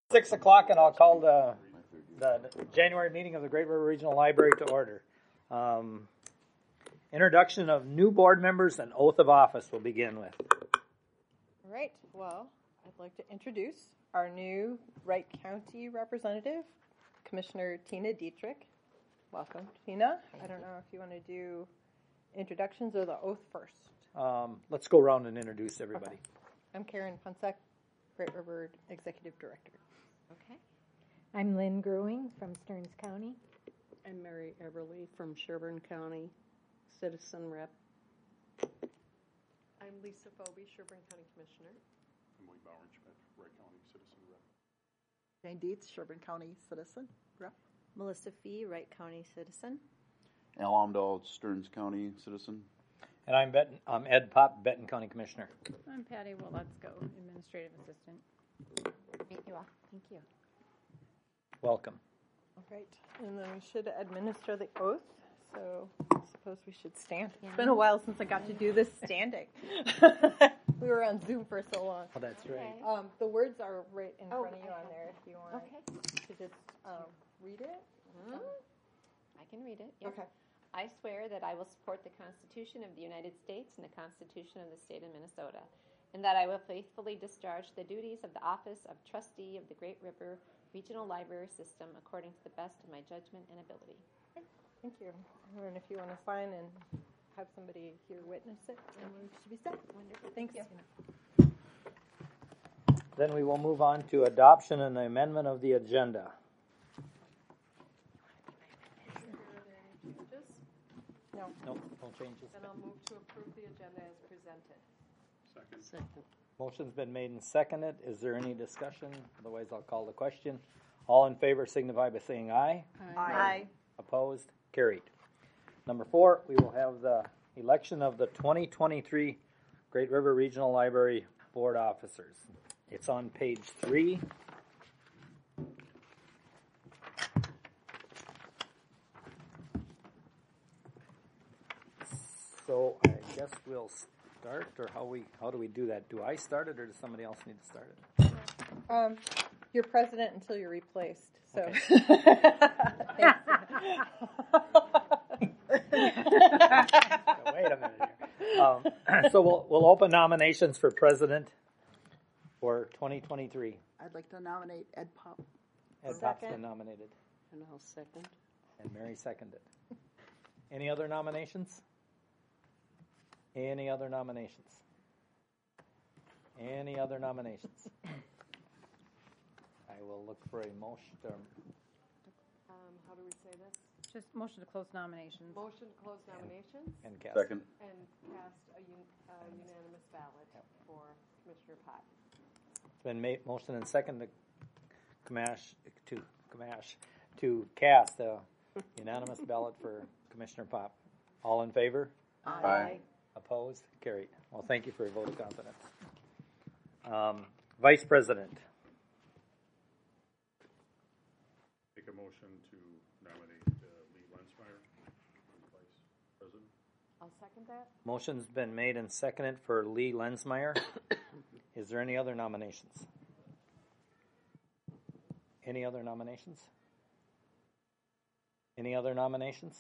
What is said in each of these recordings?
6 o'clock, and I'll call the January meeting of the Great River Regional Library to order. Introduction of new board members and oath of office we'll begin with. All right, well, I'd like to introduce our new Wright County representative, Commissioner Tina Dietrich. Welcome, Tina. I don't know if you want to do introductions or the oath first. Let's go around and introduce everybody. Okay. I'm Karen Punsek, Great River Executive Director. Okay. I'm Lynn Grewing from Stearns County. I'm Mary Everly from Sherburne County, Citizen Rep. I'm Lisa Phoebe, Sherburne County Commissioner. Emily Bauernschmidt, Wright County Citizen Rep. Jane Dietz, Sherburne County Citizen Rep. Melissa Fee, Wright County Citizen. Al Amdahl, Stearns County Citizen. And I'm Ed Pop, Benton County Commissioner. I'm Patty Waletzko, Administrative Assistant. Meet you all. Thank you. Welcome. All right, and then we should administer the oath. So I suppose we should stand. Yeah. It's been a while since I got to do this standing. We were on Zoom for so long. Oh, that's right. The words are right in front of you on there if you want to just read it. Mm-hmm. I can read it. Yes. Okay. I swear that I will support the Constitution of the United States and the Constitution of the State of Minnesota, and that I will faithfully discharge the duties of the office of trustee of the Great River Regional Library System according to the best of my judgment and ability. Thank you. And if you want to sign and have somebody here witness it, then we should be set. Wonderful. Thank you. Then we will move on to adoption and the amendment of the agenda. No changes. Then I'll move to approve the agenda as presented. Second. Motion's been made and seconded. Is there any discussion? Otherwise, I'll call the question. All in favor signify by saying aye. Aye. Opposed? Carried. Number 4, we will have the election of the 2023 Great River Regional Library Board officers. It's on page 3. So I guess we'll start, or how do we do that? Do I start it, or does somebody else need to start it? You're president until you're replaced. So. Okay. Wait a minute here. So we'll open nominations for president for 2023. I'd like to nominate Ed Pop. Ed Pop's been nominated. And I'll second. And Mary seconded. Any other nominations? Any other nominations? Any other nominations? I will look for a motion. How do we say this? Just motion to close nominations. Motion to close nominations. And cast. Second. And cast a unanimous ballot for Commissioner Pop. It's been made, motion and second to cast a unanimous ballot for Commissioner Pop. All in favor? Aye. Opposed? Carried. Well, thank you for your vote of confidence. Vice President. Make a motion to nominate Lee Lensmeyer as Vice President. I'll second that. Motion's been made and seconded for Lee Lensmeyer. Is there any other nominations? Any other nominations? Any other nominations?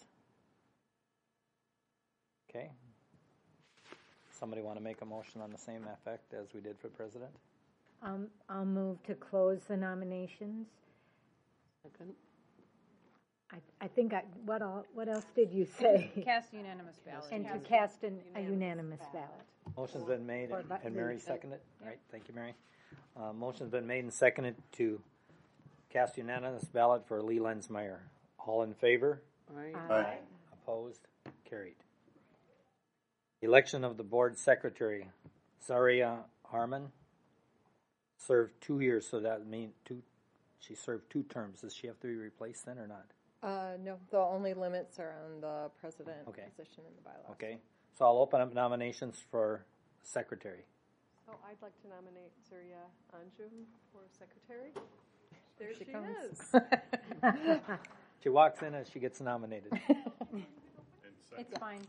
Okay. Somebody want to make a motion on the same effect as we did for president? I'll move to close the nominations. Second. I think what else did you say? Cast a unanimous ballot. And to cast a unanimous ballot. Motion's been made and Mary seconded. All right, thank you, Mary. Motion's been made and seconded to cast unanimous ballot for Lee Lensmeyer. All in favor? Aye. Aye. Opposed? Carried. Election of the board secretary. Zaria Harmon served 2 years, so that means she served 2 terms. Does she have to be replaced then or not? No, the only limits are on the president position in the bylaws. Okay, so I'll open up nominations for secretary. Oh, I'd like to nominate Surya Anjum for secretary. There she comes. is. She walks in as she gets nominated. It's fine.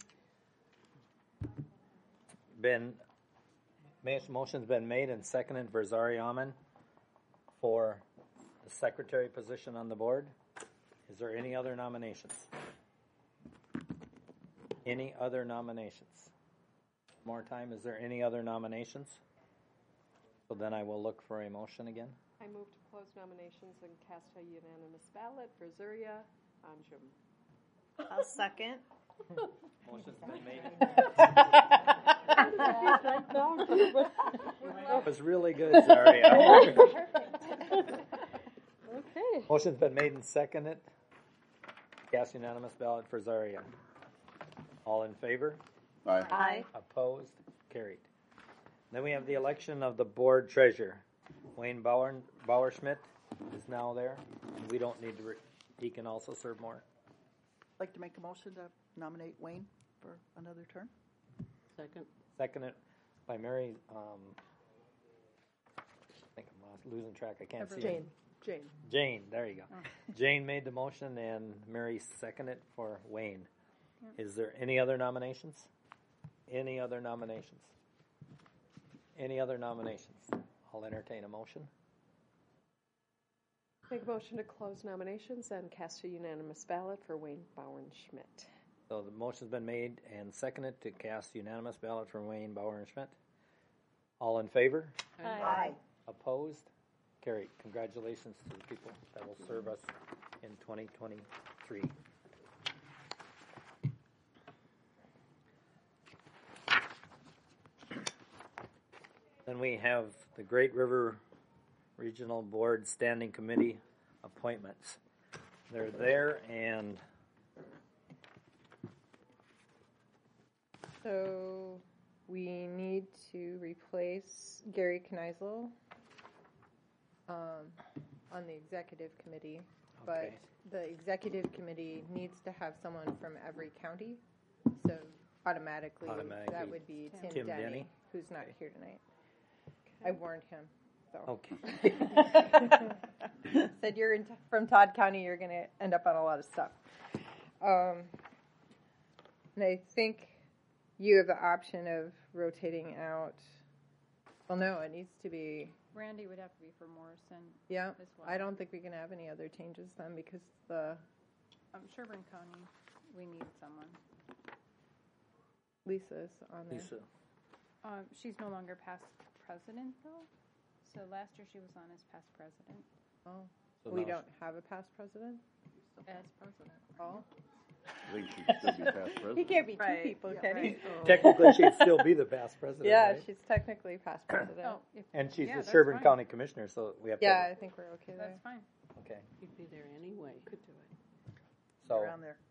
Motion's been made and seconded for Zaria Harmon for the secretary position on the board. Is there any other nominations? Any other nominations? More time, is there any other nominations? So then I will look for a motion again. I move to close nominations and cast a unanimous ballot for Zuria Anjum. I'll second. Motion's been made. That was really good, Zaria. Okay. Motion's been made and seconded. Cast unanimous ballot for Zaria. All in favor? Aye. Aye. Opposed? Carried. Then we have the election of the board treasurer. Wayne Bauerschmidt is now there. And we don't need to, he can also serve more. I'd like to make a motion to nominate Wayne for another term. Second. Seconded by Mary, I think I'm losing track, I can't see it. Jane, there you go. Jane made the motion and Mary seconded for Wayne. Is there any other nominations? Any other nominations? Any other nominations? I'll entertain a motion. Make a motion to close nominations and cast a unanimous ballot for Wayne Bauernschmidt. So the motion's been made and seconded to cast unanimous ballot for Wayne Bauernschmidt. All in favor? Aye. Opposed? Carried. Congratulations to the people that will serve us in 2023. Then we have the Great River Regional Board Standing Committee appointments. They're there, and So we need to replace Gary Kneisel on the executive committee, but Okay. the executive committee needs to have someone from every county. So automatically that would be Tim Denny. Denny, who's not here tonight. I warned him. So. Okay. Said you're from Todd County, you're going to end up on a lot of stuff. And I think you have the option of rotating out. Well, no, it needs to be. Randy would have to be for Morrison. Yeah, as well. I don't think we can have any other changes then because the Sherburne County, we need someone. Lisa's on there. Lisa. She's no longer past president though. So last year she was on as past president. Oh, So we now don't have a past president. As president. Oh, I think she should still be past he president. can't be two Right, people, yeah, can he? Technically, she'd still be the past president, Yeah, right? she's technically past president. Oh, if, And she's yeah, the that's Sherburne fine. County Commissioner, so we have Yeah, to. I think we're okay there. That's fine. Okay. You'd be there anyway. Could do it. So, Around there.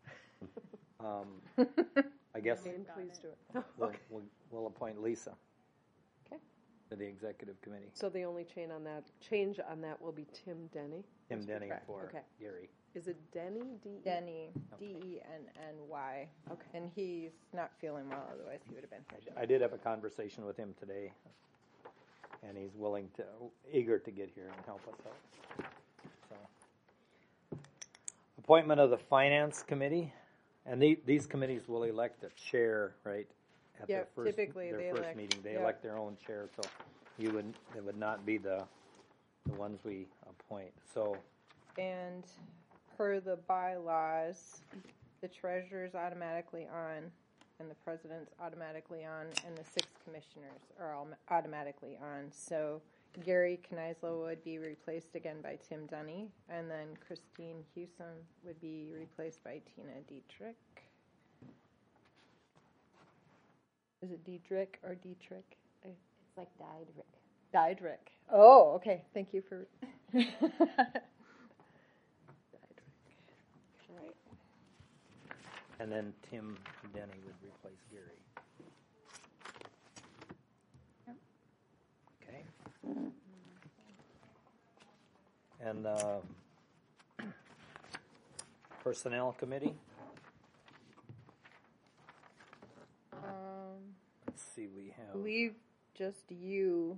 I guess Jane, Got please it. do it. we'll appoint Lisa. Okay. To the executive committee. So the only change on that will be Tim Denny. Tim Denny correct. for Okay. Gary. Is it Denny? Denny, Okay. Denny. Okay. And he's not feeling well, otherwise he would have been here. I did have a conversation with him today, and he's eager to get here and help us out. So, appointment of the Finance Committee, and these committees will elect a chair, right? At their Yep, first, typically their they first elect- meeting, they yep. elect their own chair, so it would not be the ones we appoint. So, And per the bylaws, the treasurer's automatically on, and the president's automatically on, and the 6 commissioners are all automatically on. So Gary Kneisel would be replaced again by Tim Dunny, and then Christine Hewson would be replaced by Tina Dietrich. Is it Dietrich or Dietrich? It's like Diedrich. Diedrich. Oh, okay. Thank you for. Right. and then Tim Denny would replace Gary. Yep. Okay. And Personnel Committee. Let's see, we I have. believe just you,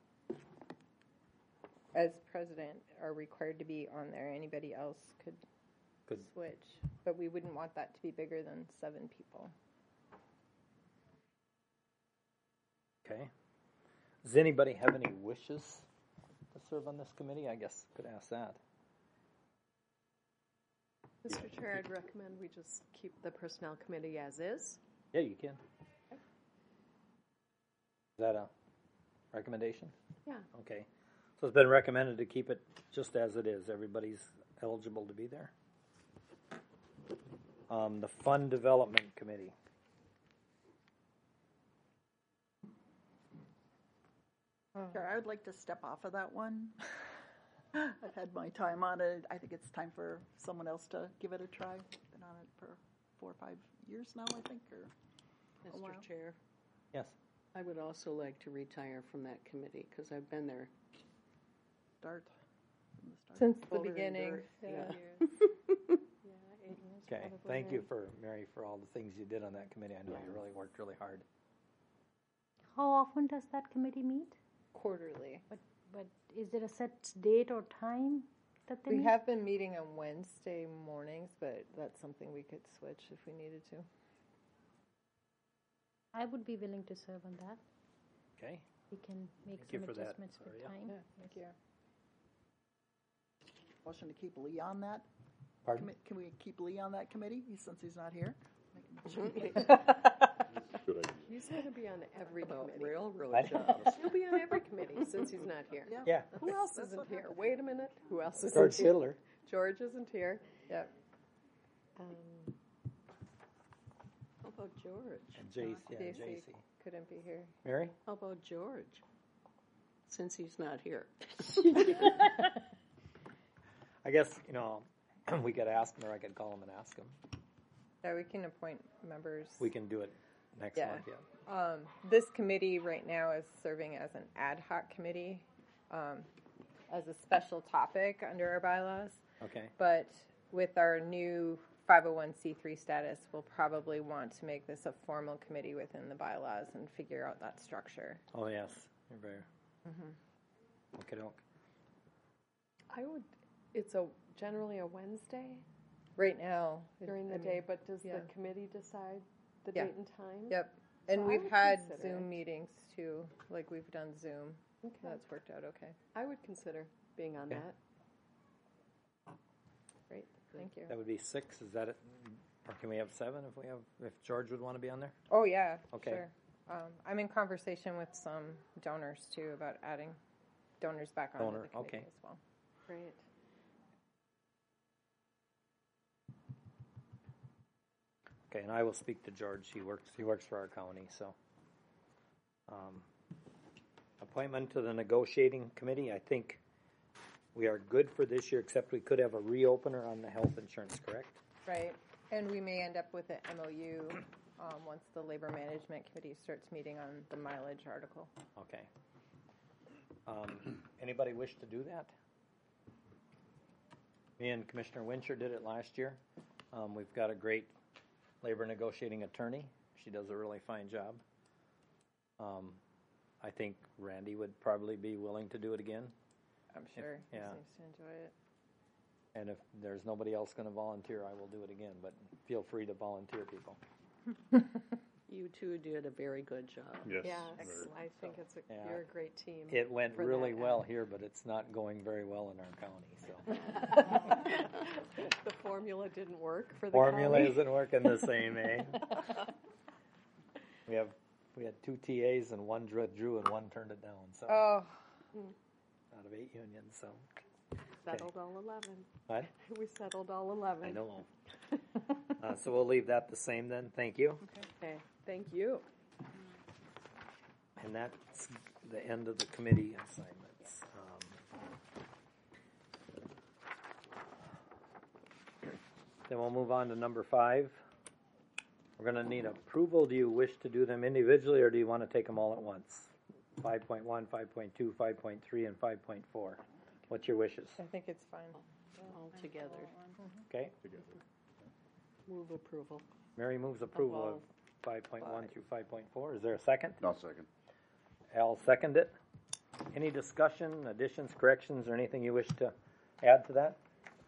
as president, are required to be on there. Anybody else could switch, but we wouldn't want that to be bigger than 7 people. Okay. Does anybody have any wishes to serve on this committee? I guess could ask that. Mr. Chair, I'd recommend we just keep the Personnel Committee as is. Yeah, you can. Is that a recommendation? Yeah. Okay. So it's been recommended to keep it just as it is. Everybody's eligible to be there. The Fund Development Committee. Sure, I would like to step off of that one. I've had my time on it. I think it's time for someone else to give it a try. Been on it for 4 or 5 years now, I think, or a while. Mr. Chair, Yes. I would also like to retire from that committee because I've been there. Start from the start. Since the Boulder and beginning. dirt, Yeah. yeah. Yeah, 8 years. Okay. probably, Thank yeah. you for Mary for all the things you did on that committee. I know you really worked really hard. How often does that committee meet? Quarterly. But is there a set date or time that they We meet? have been meeting on Wednesday mornings, but that's something we could switch if we needed to. I would be willing to serve on that. Okay. We can make Thank you some for that, adjustments with Soria. time. Yeah, thank you. Motion to keep Lee on that. Pardon? Can we keep Lee on that committee since he's not here? Good idea. He's going to be on every About committee. railroad What? jobs. He'll be on every committee since he's not here. Yeah. Yeah. Who else isn't here? Wait a minute. Who else isn't George here? Fiddler. George isn't here. Yep. How about George? And Jace. Yeah, JC. JC. Couldn't be here. Mary? How about George? Since he's not here. I guess, we could ask him or I could call him and ask him. Yeah, we can appoint members. We can do it next Yeah. month, yeah. This committee right now is serving as an ad hoc committee, as a special topic under our bylaws. Okay. But with our new 501c3 status, we'll probably want to make this a formal committee within the bylaws and figure out that structure. Oh, yes. You're very. Okay, doke. It's generally a Wednesday Right now, during the I mean, day, but does yeah. the committee decide the Yeah. date and time? Yep. And So I we've would had consider Zoom it. meetings too. Like we've done Zoom. Okay. That's worked out okay. I would consider being on Okay. that. Great. Thank you. That would be 6. Is that it? Or can we have 7 if George would want to be on there? Oh, yeah. Okay. Sure. I'm in conversation with some donors too about adding donors back onto the committee okay. as well. Great. Okay, and I will speak to George. He works for our county, so. Appointment to the negotiating committee. I think we are good for this year, except we could have a reopener on the health insurance, correct? Right. And we may end up with an MOU once the Labor Management Committee starts meeting on the mileage article. Okay. Anybody wish to do that? Me and Commissioner Wincher did it last year. We've got a great labor negotiating attorney. She does a really fine job. I think Randy would probably be willing to do it again. I'm sure he yeah. seems to enjoy it. And if there's nobody else going to volunteer, I will do it again. But feel free to volunteer, people. You two did a very good job. Yes. Yeah, very. I think Yeah. you're a great team. It went for really that. well here, but it's not going very well in our county. So The formula didn't work for the formula county. isn't working the same, eh? We had 2 TAs and 1 withdrew and 1 turned it down. So Oh, out of 8 unions. So Settled all 11. what? We settled all 11. I know. So we'll leave that the same then. Thank you. Okay, thank you. And that's the end of the committee assignments. Then we'll move on to number 5. We're going to need approval. Do you wish to do them individually, or do you want to take them all at once? 5.1, 5.2, 5.3, and 5.4. What's your wishes? I think it's fine. All together. Okay. Move approval. Mary moves approval of 5.1 through 5.4. Is there a second? I'll second. Al second it. Any discussion, additions, corrections, or anything you wish to add to that?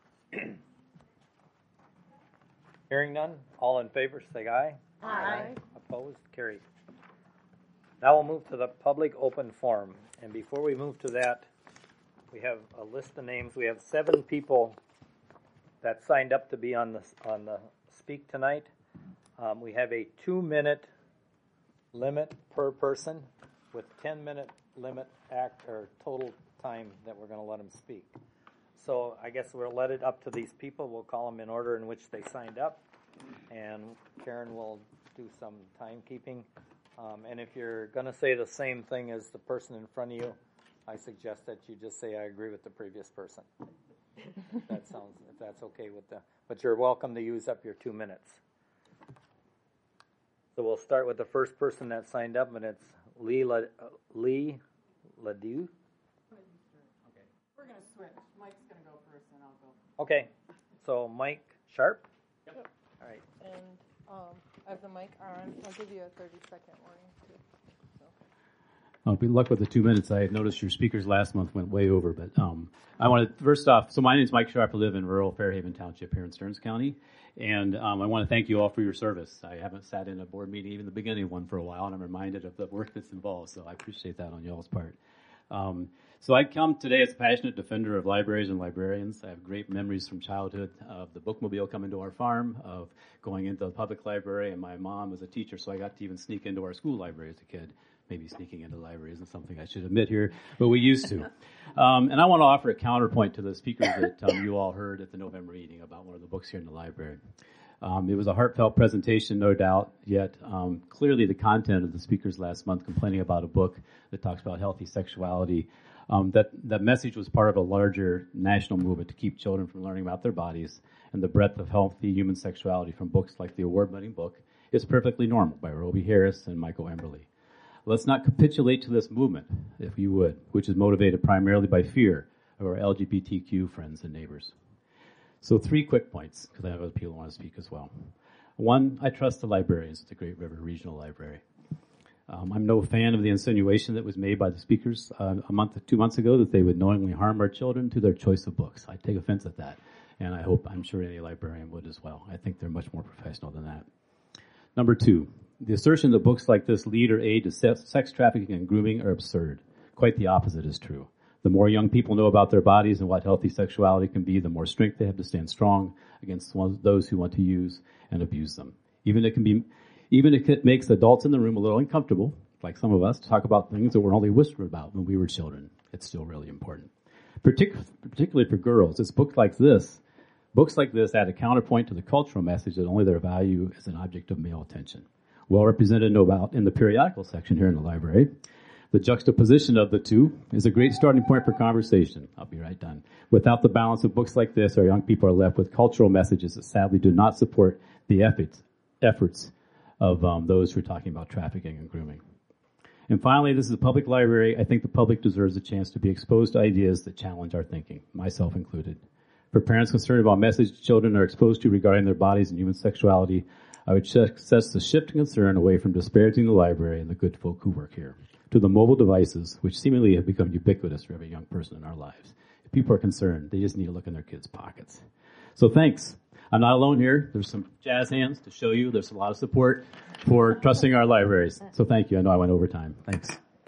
Hearing none, all in favor, say aye. Aye. Opposed, carried. Now we'll move to the public open forum. And before we move to that, We have a list of names. We have 7 people that signed up to be on the speak tonight. We have a 2-minute limit per person with 10-minute limit total time that we're going to let them speak. So I guess we'll let it up to these people. We'll call them in order in which they signed up, and Karen will do some timekeeping. And if you're going to say the same thing as the person in front of you, I suggest that you just say, I agree with the previous person. If that's okay with but you're welcome to use up your 2 minutes. So we'll start with the first person that signed up, and it's Lee Ledoux. Okay. We're going to switch. Mike's going to go first, and I'll go. Okay. So Mike Sharp? Yep. All right. And I have the mic on. I'll give you a 30-second warning, too. Good luck with the 2 minutes. I noticed your speakers last month went way over, but I want to, first off, so my name is Mike Sharp. I live in rural Fairhaven Township here in Stearns County, and I want to thank you all for your service. I haven't sat in a board meeting, even the beginning of one, for a while, and I'm reminded of the work that's involved, so I appreciate that on y'all's part. So I come today as a passionate defender of libraries and librarians. I have great memories from childhood of the bookmobile coming to our farm, of going into the public library, and my mom was a teacher, so I got to even sneak into our school library as a kid. Maybe sneaking into the library isn't something I should admit here, but we used to. And I want to offer a counterpoint to the speakers that you all heard at the November meeting about one of the books here in the library. It was a heartfelt presentation, no doubt, yet clearly the content of the speakers last month complaining about a book that talks about healthy sexuality, that message was part of a larger national movement to keep children from learning about their bodies, and the breadth of healthy human sexuality from books like the award-winning book It's Perfectly Normal by Roby Harris and Michael Emberley. Let's not capitulate to this movement, if you would, which is motivated primarily by fear of our LGBTQ friends and neighbors. So 3 quick points, because I have other people who want to speak as well. 1, I trust the librarians at the Great River Regional Library. I'm no fan of the insinuation that was made by the speakers 2 months ago that they would knowingly harm our children through their choice of books. I take offense at that, and I'm sure any librarian would as well. I think they're much more professional than that. Number 2, the assertion that books like this lead or aid to sex trafficking and grooming are absurd. Quite the opposite is true. The more young people know about their bodies and what healthy sexuality can be, the more strength they have to stand strong against those who want to use and abuse them. Even if it makes adults in the room a little uncomfortable, like some of us, to talk about things that were only whispered about when we were children, it's still really important. Particularly for girls, it's books like this add a counterpoint to the cultural message that only their value is an object of male attention. Well represented, no doubt, in the periodical section here in the library. The juxtaposition of the two is a great starting point for conversation. I'll be right done. Without the balance of books like this, our young people are left with cultural messages that sadly do not support the efforts of those who are talking about trafficking and grooming. And finally, this is a public library. I think the public deserves a chance to be exposed to ideas that challenge our thinking, myself included. For parents concerned about messages children are exposed to regarding their bodies and human sexuality, I would suggest the shift in concern away from disparaging the library and the good folk who work here to the mobile devices, which seemingly have become ubiquitous for every young person in our lives. If people are concerned, they just need to look in their kids' pockets. So thanks. I'm not alone here. There's some jazz hands to show you. There's a lot of support for trusting our libraries. So thank you. I know I went over time. Thanks.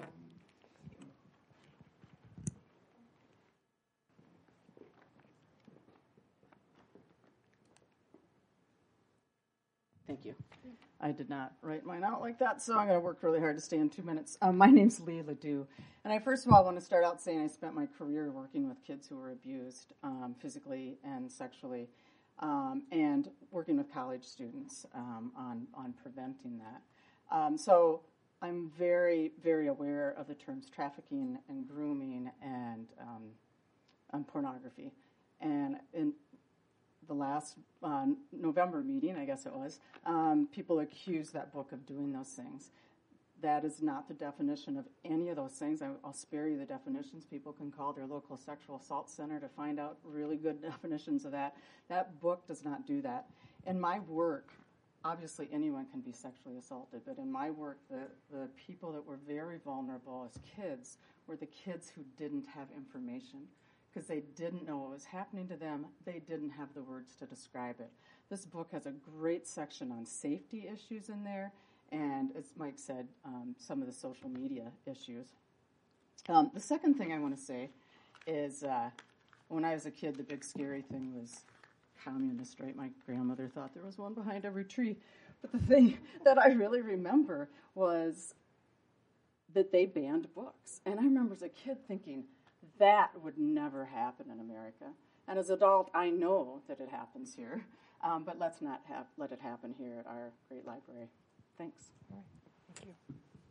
Thank you. I did not write mine out like that, so I'm going to work really hard to stay in 2 minutes. My name's Lee Ledoux, and I first of all want to start out saying I spent my career working with kids who were abused physically and sexually, and working with college students on preventing that. So I'm very, very aware of the terms trafficking and grooming and pornography. And in the last November meeting, I guess it was, people accused that book of doing those things. That is not the definition of any of those things. I'll spare you the definitions. People can call their local sexual assault center to find out really good definitions of that. That book does not do that. In my work, obviously anyone can be sexually assaulted, but in my work, the people that were very vulnerable as kids were the kids who didn't have information, because they didn't know what was happening to them. They didn't have the words to describe it. This book has a great section on safety issues in there, and as Mike said, some of the social media issues. The second thing I want to say is when I was a kid, the big scary thing was communist, right? My grandmother thought there was one behind every tree. But the thing that I really remember was that they banned books. And I remember as a kid thinking, that would never happen in America. And as an adult, I know that it happens here. But let's not let it happen here at our great library. Thanks. All right. Thank you.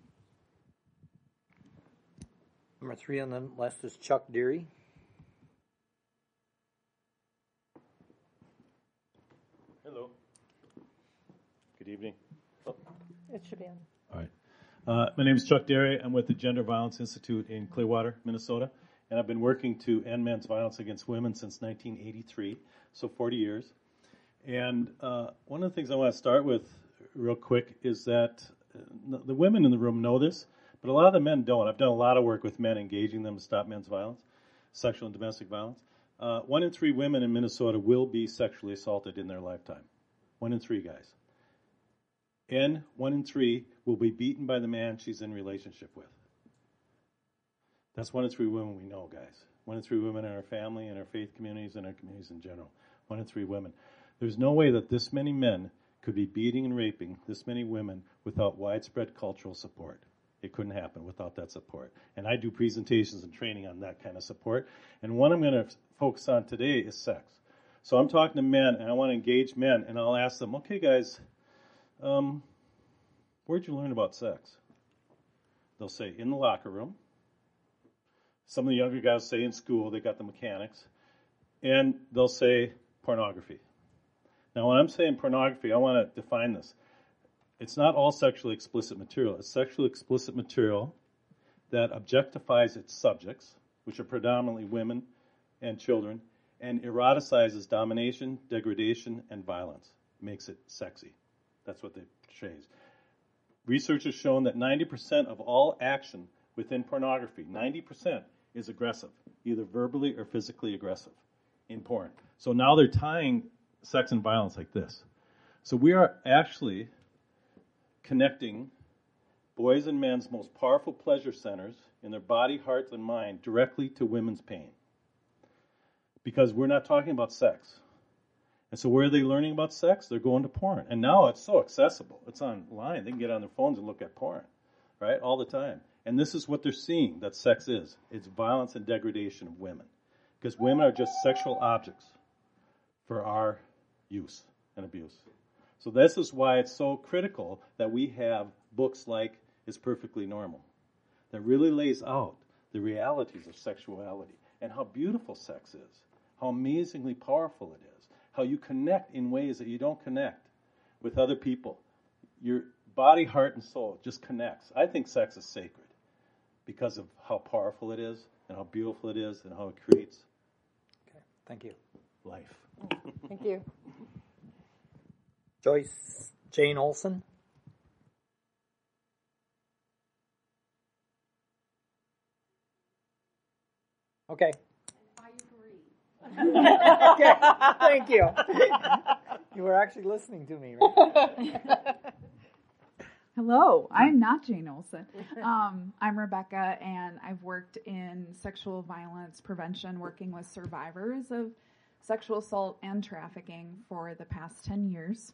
Number 3 on the list is Chuck Deary. Hello. Good evening. It should be on. All right. My name is Chuck Deary. I'm with the Gender Violence Institute in Clearwater, Minnesota, and I've been working to end men's violence against women since 1983, so 40 years. And one of the things I want to start with real quick is that the women in the room know this, but a lot of the men don't. I've done a lot of work with men, engaging them to stop men's violence, sexual and domestic violence. 1 in 3 women in Minnesota will be sexually assaulted in their lifetime. 1 in 3 guys. And 1 in 3 will be beaten by the man she's in relationship with. That's 1 in 3 women we know, guys. 1 in 3 women in our family, in our faith communities, and our communities in general. 1 in 3 women. There's no way that this many men could be beating and raping this many women without widespread cultural support. It couldn't happen without that support. And I do presentations and training on that kind of support. And one I'm going to focus on today is sex. So I'm talking to men, and I want to engage men, and I'll ask them, okay, guys, where'd you learn about sex? They'll say, in the locker room. Some of the younger guys say in school, they got the mechanics. And they'll say pornography. Now, when I'm saying pornography, I want to define this. It's not all sexually explicit material. It's sexually explicit material that objectifies its subjects, which are predominantly women and children, and eroticizes domination, degradation, and violence. Makes it sexy. That's what they portrays. Research has shown that 90% of all action within pornography, 90% is aggressive, either verbally or physically aggressive in porn. So now they're tying sex and violence like this. So we are actually connecting boys and men's most powerful pleasure centers in their body, heart, and mind directly to women's pain. Because we're not talking about sex. And so where are they learning about sex? They're going to porn. And now it's so accessible. It's online. They can get on their phones and look at porn, right, all the time. And this is what they're seeing that sex is. It's violence and degradation of women. Because women are just sexual objects for our use and abuse. So this is why it's so critical that we have books like It's Perfectly Normal that really lays out the realities of sexuality and how beautiful sex is, how amazingly powerful it is, how you connect in ways that you don't connect with other people. Your body, heart, and soul just connects. I think sex is sacred because of how powerful it is and how beautiful it is and how it creates Thank you. life. Thank you. Joyce Jane Olson. Okay. Okay, thank you. You were actually listening to me, right? Hello, I'm not Jane Olson. I'm Rebecca, and I've worked in sexual violence prevention, working with survivors of sexual assault and trafficking for the past 10 years.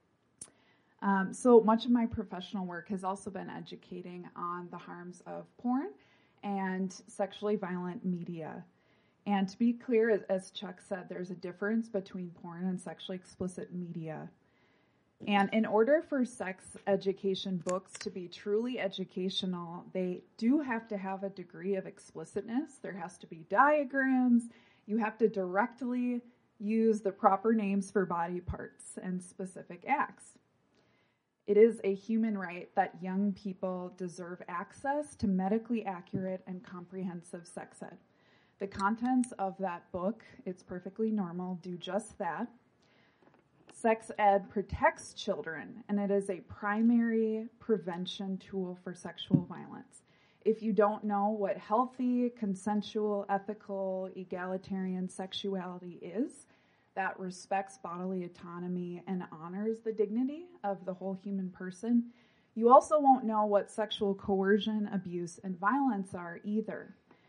So much of my professional work has also been educating on the harms of porn and sexually violent media. And to be clear, as Chuck said, there's a difference between porn and sexually explicit media. And in order for sex education books to be truly educational, they do have to have a degree of explicitness. There has to be diagrams. You have to directly use the proper names for body parts and specific acts. It is a human right that young people deserve access to medically accurate and comprehensive sex ed. The contents of that book, It's Perfectly Normal, do just that. Sex ed protects children, and it is a primary prevention tool for sexual violence. If you don't know what healthy, consensual, ethical, egalitarian sexuality is, that respects bodily autonomy and honors the dignity of the whole human person, you also won't know what sexual coercion, abuse, and violence are either.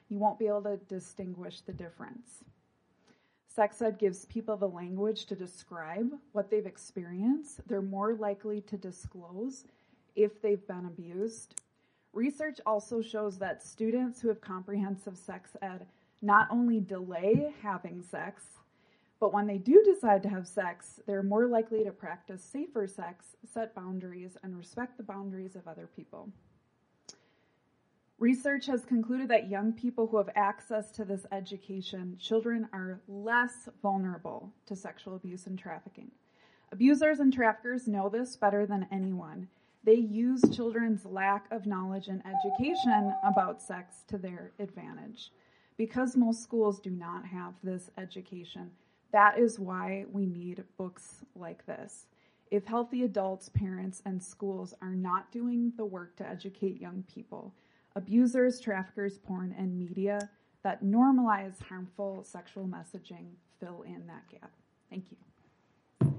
you won't be able to distinguish the difference. Sex ed gives people the language to describe what they've experienced. They're more likely to disclose if they've been abused. Research also shows that students who have comprehensive sex ed not only delay having sex, but when they do decide to have sex, they're more likely to practice safer sex, set boundaries, and respect the boundaries of other people. Research has concluded that young people who have access to this education, children are less vulnerable to sexual abuse and trafficking. Abusers and traffickers know this better than anyone. They use children's lack of knowledge and education about sex to their advantage. Because most schools do not have this education, that is why we need books like this. If healthy adults, parents, and schools are not doing the work to educate young people, abusers, traffickers, porn, and media that normalize harmful sexual messaging fill in that gap. Thank you.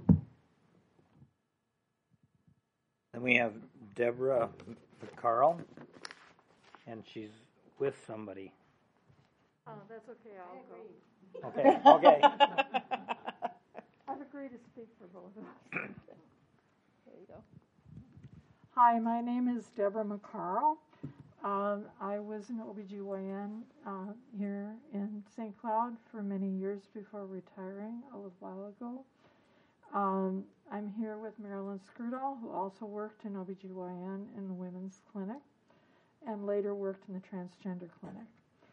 Then we have Deborah Carl, and she's with somebody. Oh, that's okay, I'll go. Okay. I've agreed to speak for both of us. There you go. Hi, my name is Deborah McCarl. I was an OBGYN here in St. Cloud for many years before retiring a little while ago. I'm here with Marilyn Scrudall, who also worked in OBGYN in the women's clinic and later worked in the transgender clinic.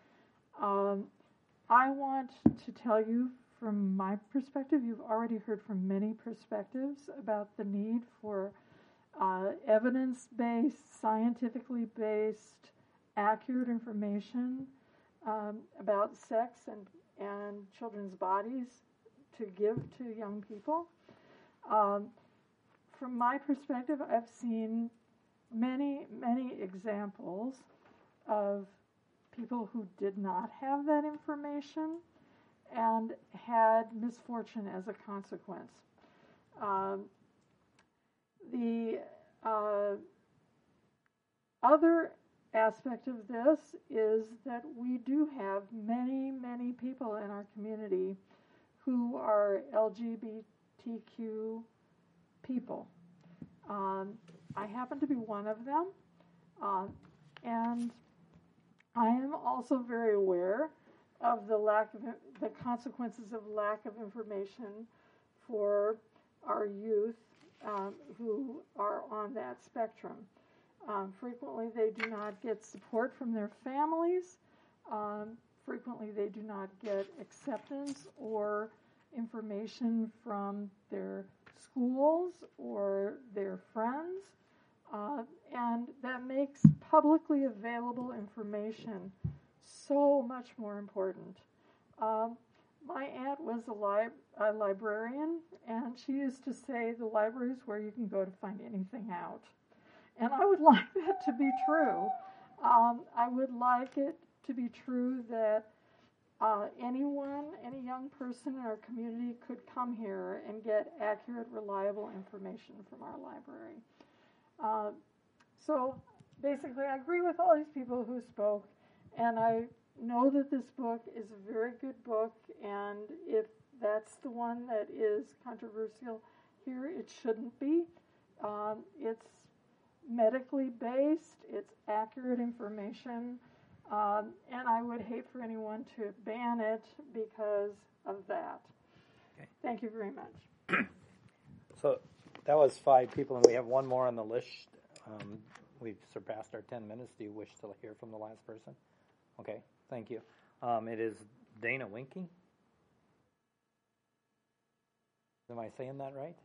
I want to tell you from my perspective, you've already heard from many perspectives about the need for evidence-based, scientifically based, accurate information about sex and children's bodies to give to young people. From my perspective, I've seen many, many examples of people who did not have that information and had misfortune as a consequence. The other aspect of this is that we do have many, many people in our community who are LGBTQ people. I happen to be one of them, and I am also very aware of the consequences of lack of information for our youth who are on that spectrum. Frequently, they do not get support from their families. Frequently, they do not get acceptance or information from their schools or their friends. And that makes publicly available information so much more important. My aunt was a librarian, and she used to say the library is where you can go to find anything out. And I would like that to be true. I would like it to be true that any young person in our community could come here and get accurate, reliable information from our library. So basically, I agree with all these people who spoke, and I know that this book is a very good book, and if that's the one that is controversial here, it shouldn't be. It's medically based, it's accurate information, and I would hate for anyone to ban it because of that. Okay. Thank you very much. So that was 5 people, and we have one more on the list. We've surpassed our 10 minutes. Do you wish to hear from the last person? Okay, thank you. It is Dana Winky. Am I saying that right?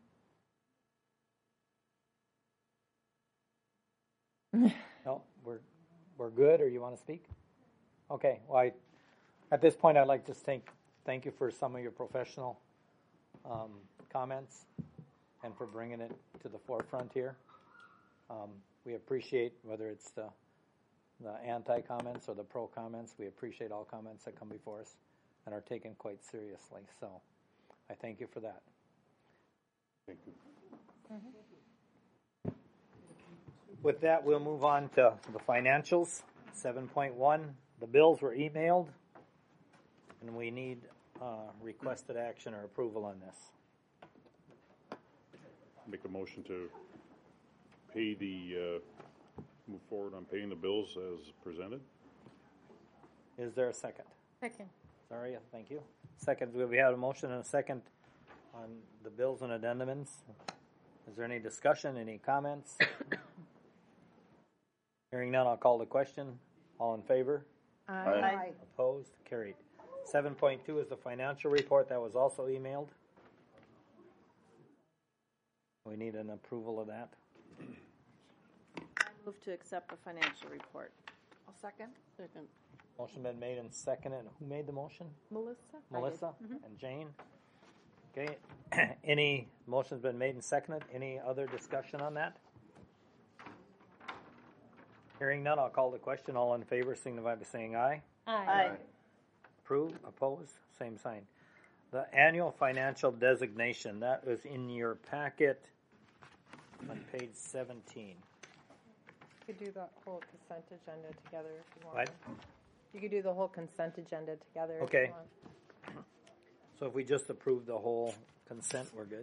No, we're good, or you want to speak? Okay, well, at this point, I'd like to thank you for some of your professional comments and for bringing it to the forefront here. We appreciate, whether it's the anti-comments or the pro-comments, we appreciate all comments that come before us and are taken quite seriously. So I thank you for that. Thank you. With that, we'll move on to the financials. 7.1, the bills were emailed, and we need requested action or approval on this. Make a motion to pay move forward on paying the bills as presented. Is there a second? Second. Sorry, thank you. Second, we have a motion and a second on the bills and addendums. Is there any discussion, any comments? Hearing none, I'll call the question. All in favor? Aye. Opposed? Carried. 7.2 is the financial report that was also emailed. We need an approval of that. Move to accept the financial report. I'll second. Second. Motion been made and seconded. Who made the motion? Melissa? Melissa and Jane. Okay. Any motions been made and seconded? Any other discussion on that? Hearing none, I'll call the question. All in favor signify by saying aye. Aye. Approve, opposed, same sign. The annual financial designation, that was in your packet on page 17. You could do the whole consent agenda together if you want. What? You could do the whole consent agenda together if Okay. you want. So if we just approve the whole consent, we're good.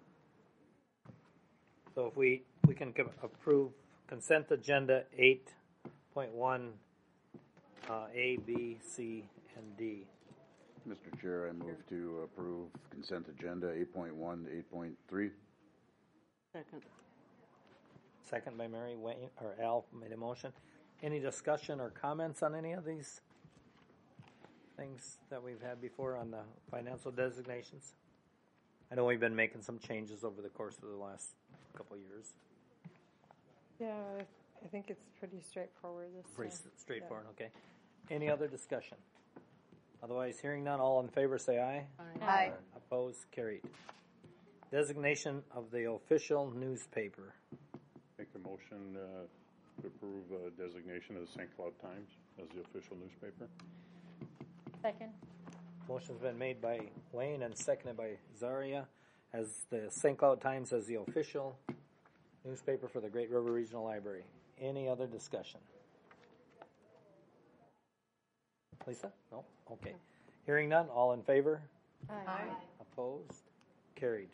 So if we can approve consent agenda 8.1, A, B, C, and D. Mr. Chair, I move to approve consent agenda 8.1 to 8.3. Second. Second by Mary Wayne, or Al made a motion. Any discussion or comments on any of these things that we've had before on the financial designations? I know we've been making some changes over the course of the last couple of years. Yeah, I think it's pretty straightforward this Pretty time. straightforward, okay. Any other discussion? Otherwise, hearing none, all in favor say aye. Aye. Opposed, carried. Designation of the official newspaper. Make a motion to approve designation of the St. Cloud Times as the official newspaper. Second. Motion's been made by Wayne and seconded by Zaria as the St. Cloud Times as the official newspaper for the Great River Regional Library. Any other discussion? Lisa? No? Okay. Hearing none, all in favor? Aye. Opposed? Carried.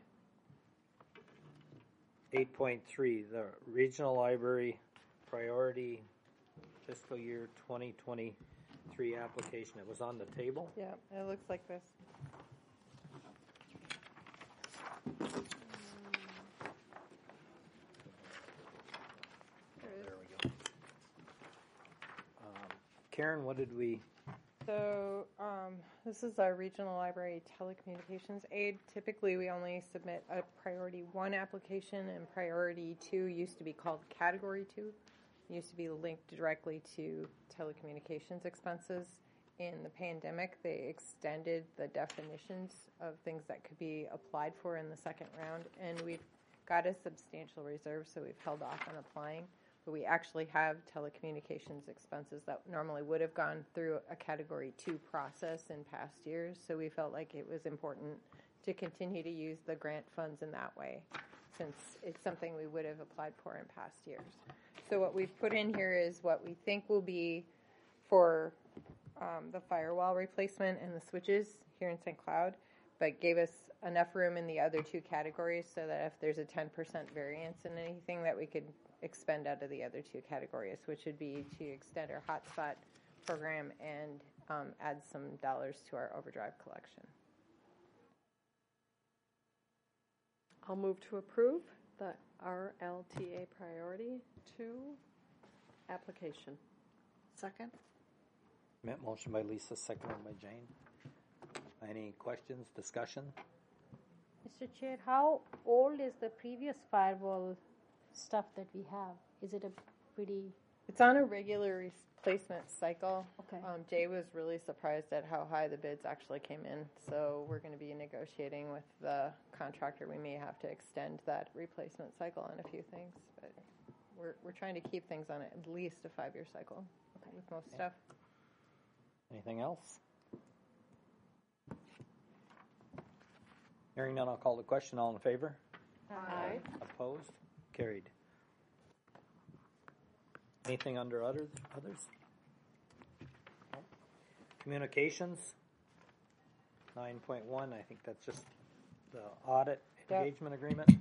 8.3, the Regional Library Priority Fiscal Year 2023 application. It was on the table. Yeah, it looks like this. There we go. Karen, what did we... So this is our regional library telecommunications aid. Typically, we only submit a priority 1 application, and priority 2 used to be called category 2. It used to be linked directly to telecommunications expenses. In the pandemic, they extended the definitions of things that could be applied for in the second round, and we've got a substantial reserve, so we've held off on applying. But we actually have telecommunications expenses that normally would have gone through a Category 2 process in past years, so we felt like it was important to continue to use the grant funds in that way, since it's something we would have applied for in past years. So what we've put in here is what we think will be for the firewall replacement and the switches here in St. Cloud, but gave us enough room in the other 2 categories so that if there's a 10% variance in anything that we could expend out of the other 2 categories, which would be to extend our hotspot program and add some dollars to our overdrive collection. I'll move to approve the RLTA Priority 2 application. Second. Motion by Lisa, seconded by Jane. Any questions, discussion? Mr. Chair, how old is the previous firewall stuff that we have? Is it a pretty... It's on a regular replacement cycle. Okay. Jay was really surprised at how high the bids actually came in, so we're going to be negotiating with the contractor. We may have to extend that replacement cycle on a few things, but we're trying to keep things on at least a 5-year cycle with most stuff. Anything else? Hearing none, I'll call the question. All in favor? Aye. Opposed? Carried. Anything under others? No? Communications, 9.1, I think that's just the audit engagement agreement.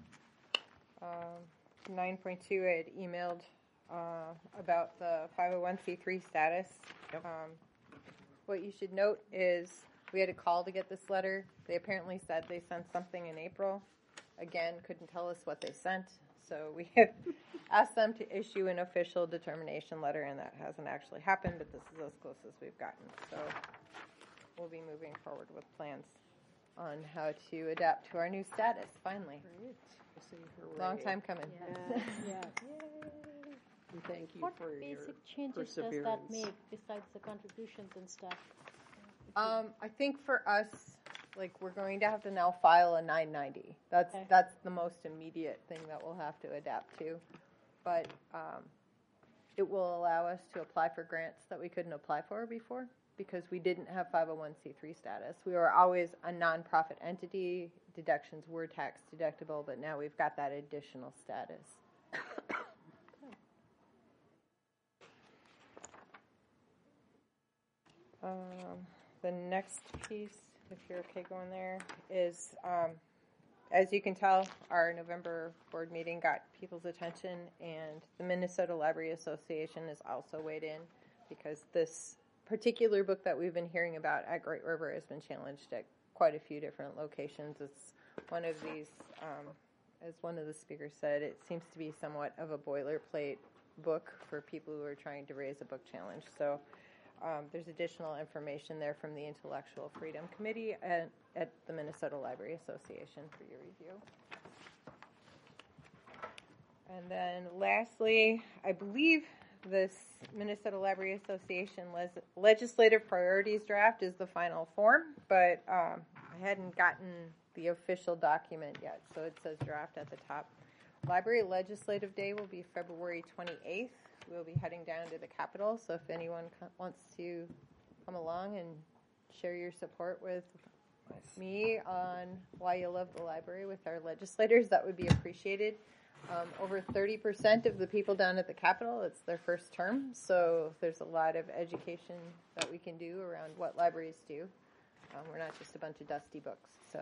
9.2, I had emailed about the 501c3 status. Yep. What you should note is we had a call to get this letter. They apparently said they sent something in April. Again, couldn't tell us what they sent. So we have asked them to issue an official determination letter, and that hasn't actually happened, but this is as close as we've gotten. So we'll be moving forward with plans on how to adapt to our new status, finally. Long time coming. Yes. Yeah. And thank you What for your basic changes does that perseverance. make besides the contributions and stuff? I think for us, like, we're going to have to now file a 990. That's the most immediate thing that we'll have to adapt to. But it will allow us to apply for grants that we couldn't apply for before because we didn't have 501c3 status. We were always a nonprofit entity. Deductions were tax deductible, but now we've got that additional status. The next piece, if you're okay going there, is, as you can tell, our November board meeting got people's attention, and the Minnesota Library Association is also weighed in because this particular book that we've been hearing about at Great River has been challenged at quite a few different locations. It's one of these, as one of the speakers said, it seems to be somewhat of a boilerplate book for people who are trying to raise a book challenge. So there's additional information there from the Intellectual Freedom Committee at the Minnesota Library Association for your review. And then lastly, I believe this Minnesota Library Association legislative priorities draft is the final form, but I hadn't gotten the official document yet, so it says draft at the top. Library Legislative Day will be February 28th. We'll be heading down to the Capitol, so if anyone wants to come along and share your support with me on why you love the library with our legislators, that would be appreciated. Over 30% of the people down at the Capitol, it's their first term, so there's a lot of education that we can do around what libraries do. We're not just a bunch of dusty books, so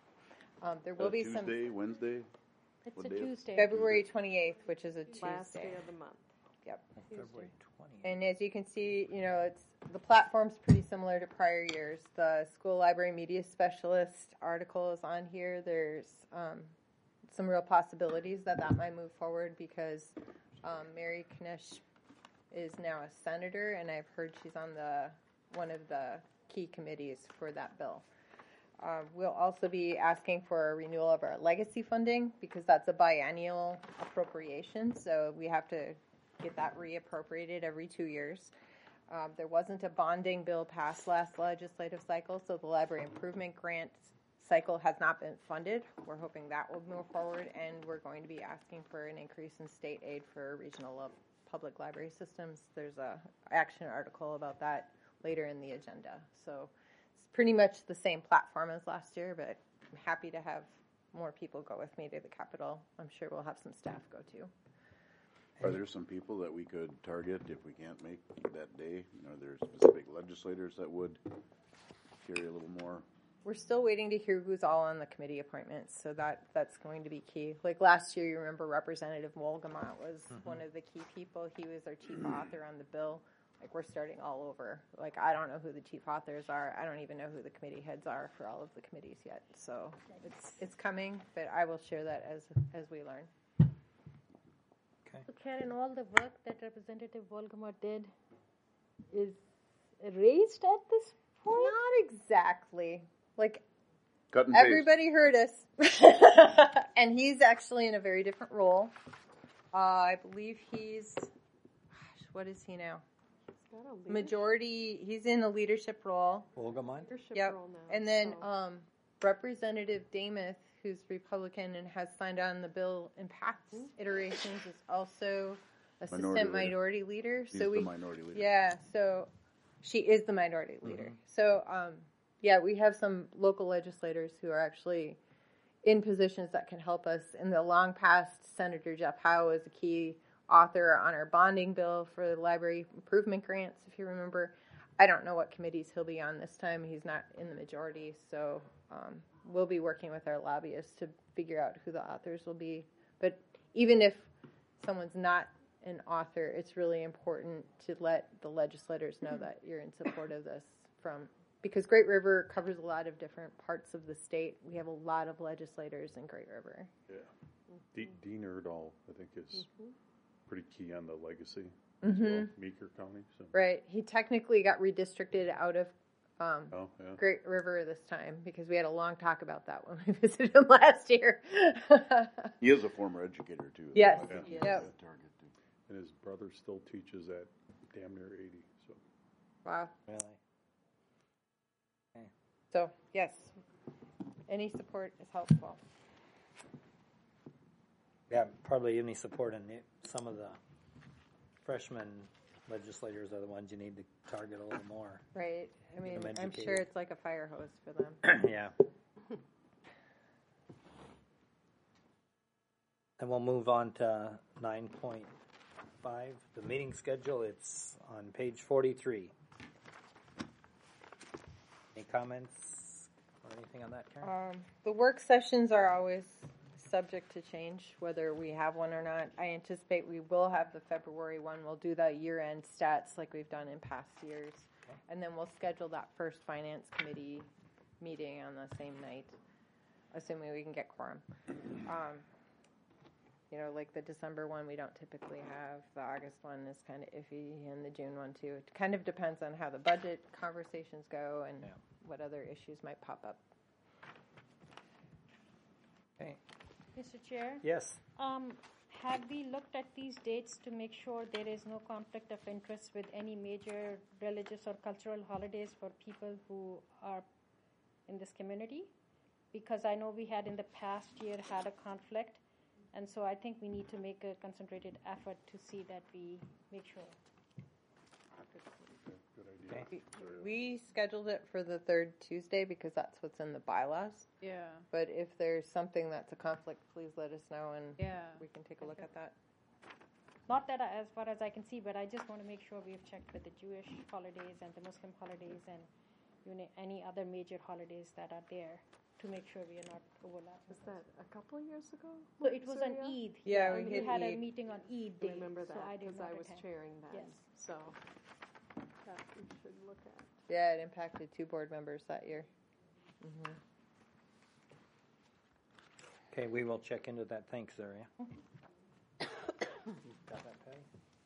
there will be some... Tuesday, Wednesday? It's a Tuesday. February 28th, which is a Tuesday. Last day of the month. Yep. February 20th. And as you can see, it's the platform's pretty similar to prior years. The school library media specialist article is on here. There's some real possibilities that might move forward because Mary Knish is now a senator, and I've heard she's on one of the key committees for that bill. We'll also be asking for a renewal of our legacy funding because that's a biennial appropriation, so we have to get that reappropriated every 2 years. There wasn't a bonding bill passed last legislative cycle, so the library improvement grant cycle has not been funded. We're hoping that will move forward, and we're going to be asking for an increase in state aid for regional public library systems. There's a action article about that later in the agenda. So it's pretty much the same platform as last year, but I'm happy to have more people go with me to the Capitol. I'm sure we'll have some staff go too. Are there some people that we could target if we can't make that day? There's specific legislators that would carry a little more. We're still waiting to hear who's all on the committee appointments, so that's going to be key. Like last year, you remember Representative Wolgamott was one of the key people. He was our chief author on the bill. Like, we're starting all over. Like, I don't know who the chief authors are. I don't even know who the committee heads are for all of the committees yet. So it's coming, but I will share that as we learn. So Karen, all the work that Representative Wolgamott did is erased at this point? Not exactly. Like, cut and everybody heard us. And he's actually in a very different role. I believe he's, what is he now? Majority, he's in a leadership role. Wolgamott? Yep. And then Representative Damath, who's Republican and has signed on the bill in past iterations, is also assistant minority leader. She's the minority leader. Yeah, so she is the minority leader. So, we have some local legislators who are actually in positions that can help us. In the long past, Senator Jeff Howe is a key author on our bonding bill for the library improvement grants, if you remember. I don't know what committees he'll be on this time. He's not in the majority, so we'll be working with our lobbyists to figure out who the authors will be. But even if someone's not an author, it's really important to let the legislators know that you're in support of this because Great River covers a lot of different parts of the state. We have a lot of legislators in Great River. Yeah. Dean Erdahl, I think, is pretty key on the legacy as well, Meeker County. So. Right. He technically got redistricted out of Great River this time because we had a long talk about that when we visited him last year. He is a former educator, too. Yes. Yeah. Yep. And his brother still teaches at damn near 80. So. Wow. Really? Okay. So, yes, any support is helpful. Yeah, probably any support in some of the freshman legislators are the ones you need to target a little more. Right. I mean, I'm sure it's like a fire hose for them. Yeah. And we'll move on to 9.5, the meeting schedule. It's on page 43. Any comments or anything on that, Karen? The work sessions are always subject to change, whether we have one or not. I anticipate we will have the February one. We'll do the year-end stats like we've done in past years. Okay. And then we'll schedule that first finance committee meeting on the same night, assuming we can get quorum. Like the December one we don't typically have. The August one is kind of iffy, and the June one too. It kind of depends on how the budget conversations go and what other issues might pop up. Okay. Mr. Chair? Yes. Have we looked at these dates to make sure there is no conflict of interest with any major religious or cultural holidays for people who are in this community? Because I know we had in the past year had a conflict, and so I think we need to make a concentrated effort to see that we make sure. Okay. We scheduled it for the third Tuesday because that's what's in the bylaws. Yeah. But if there's something that's a conflict, please let us know and we can take a look at that. Not that as far as I can see, but I just want to make sure we've checked with the Jewish holidays and the Muslim holidays and any other major holidays that are there to make sure we are not overlapping. Was that a couple of years ago? So it was on Eid. Yeah, we had a meeting on Eid day. I remember that because I was chairing that. Yes. So that we should look at. Yeah, it impacted 2 board members that year. Mm-hmm. Okay, we will check into that. Thanks, Zaria. Got that, Patty?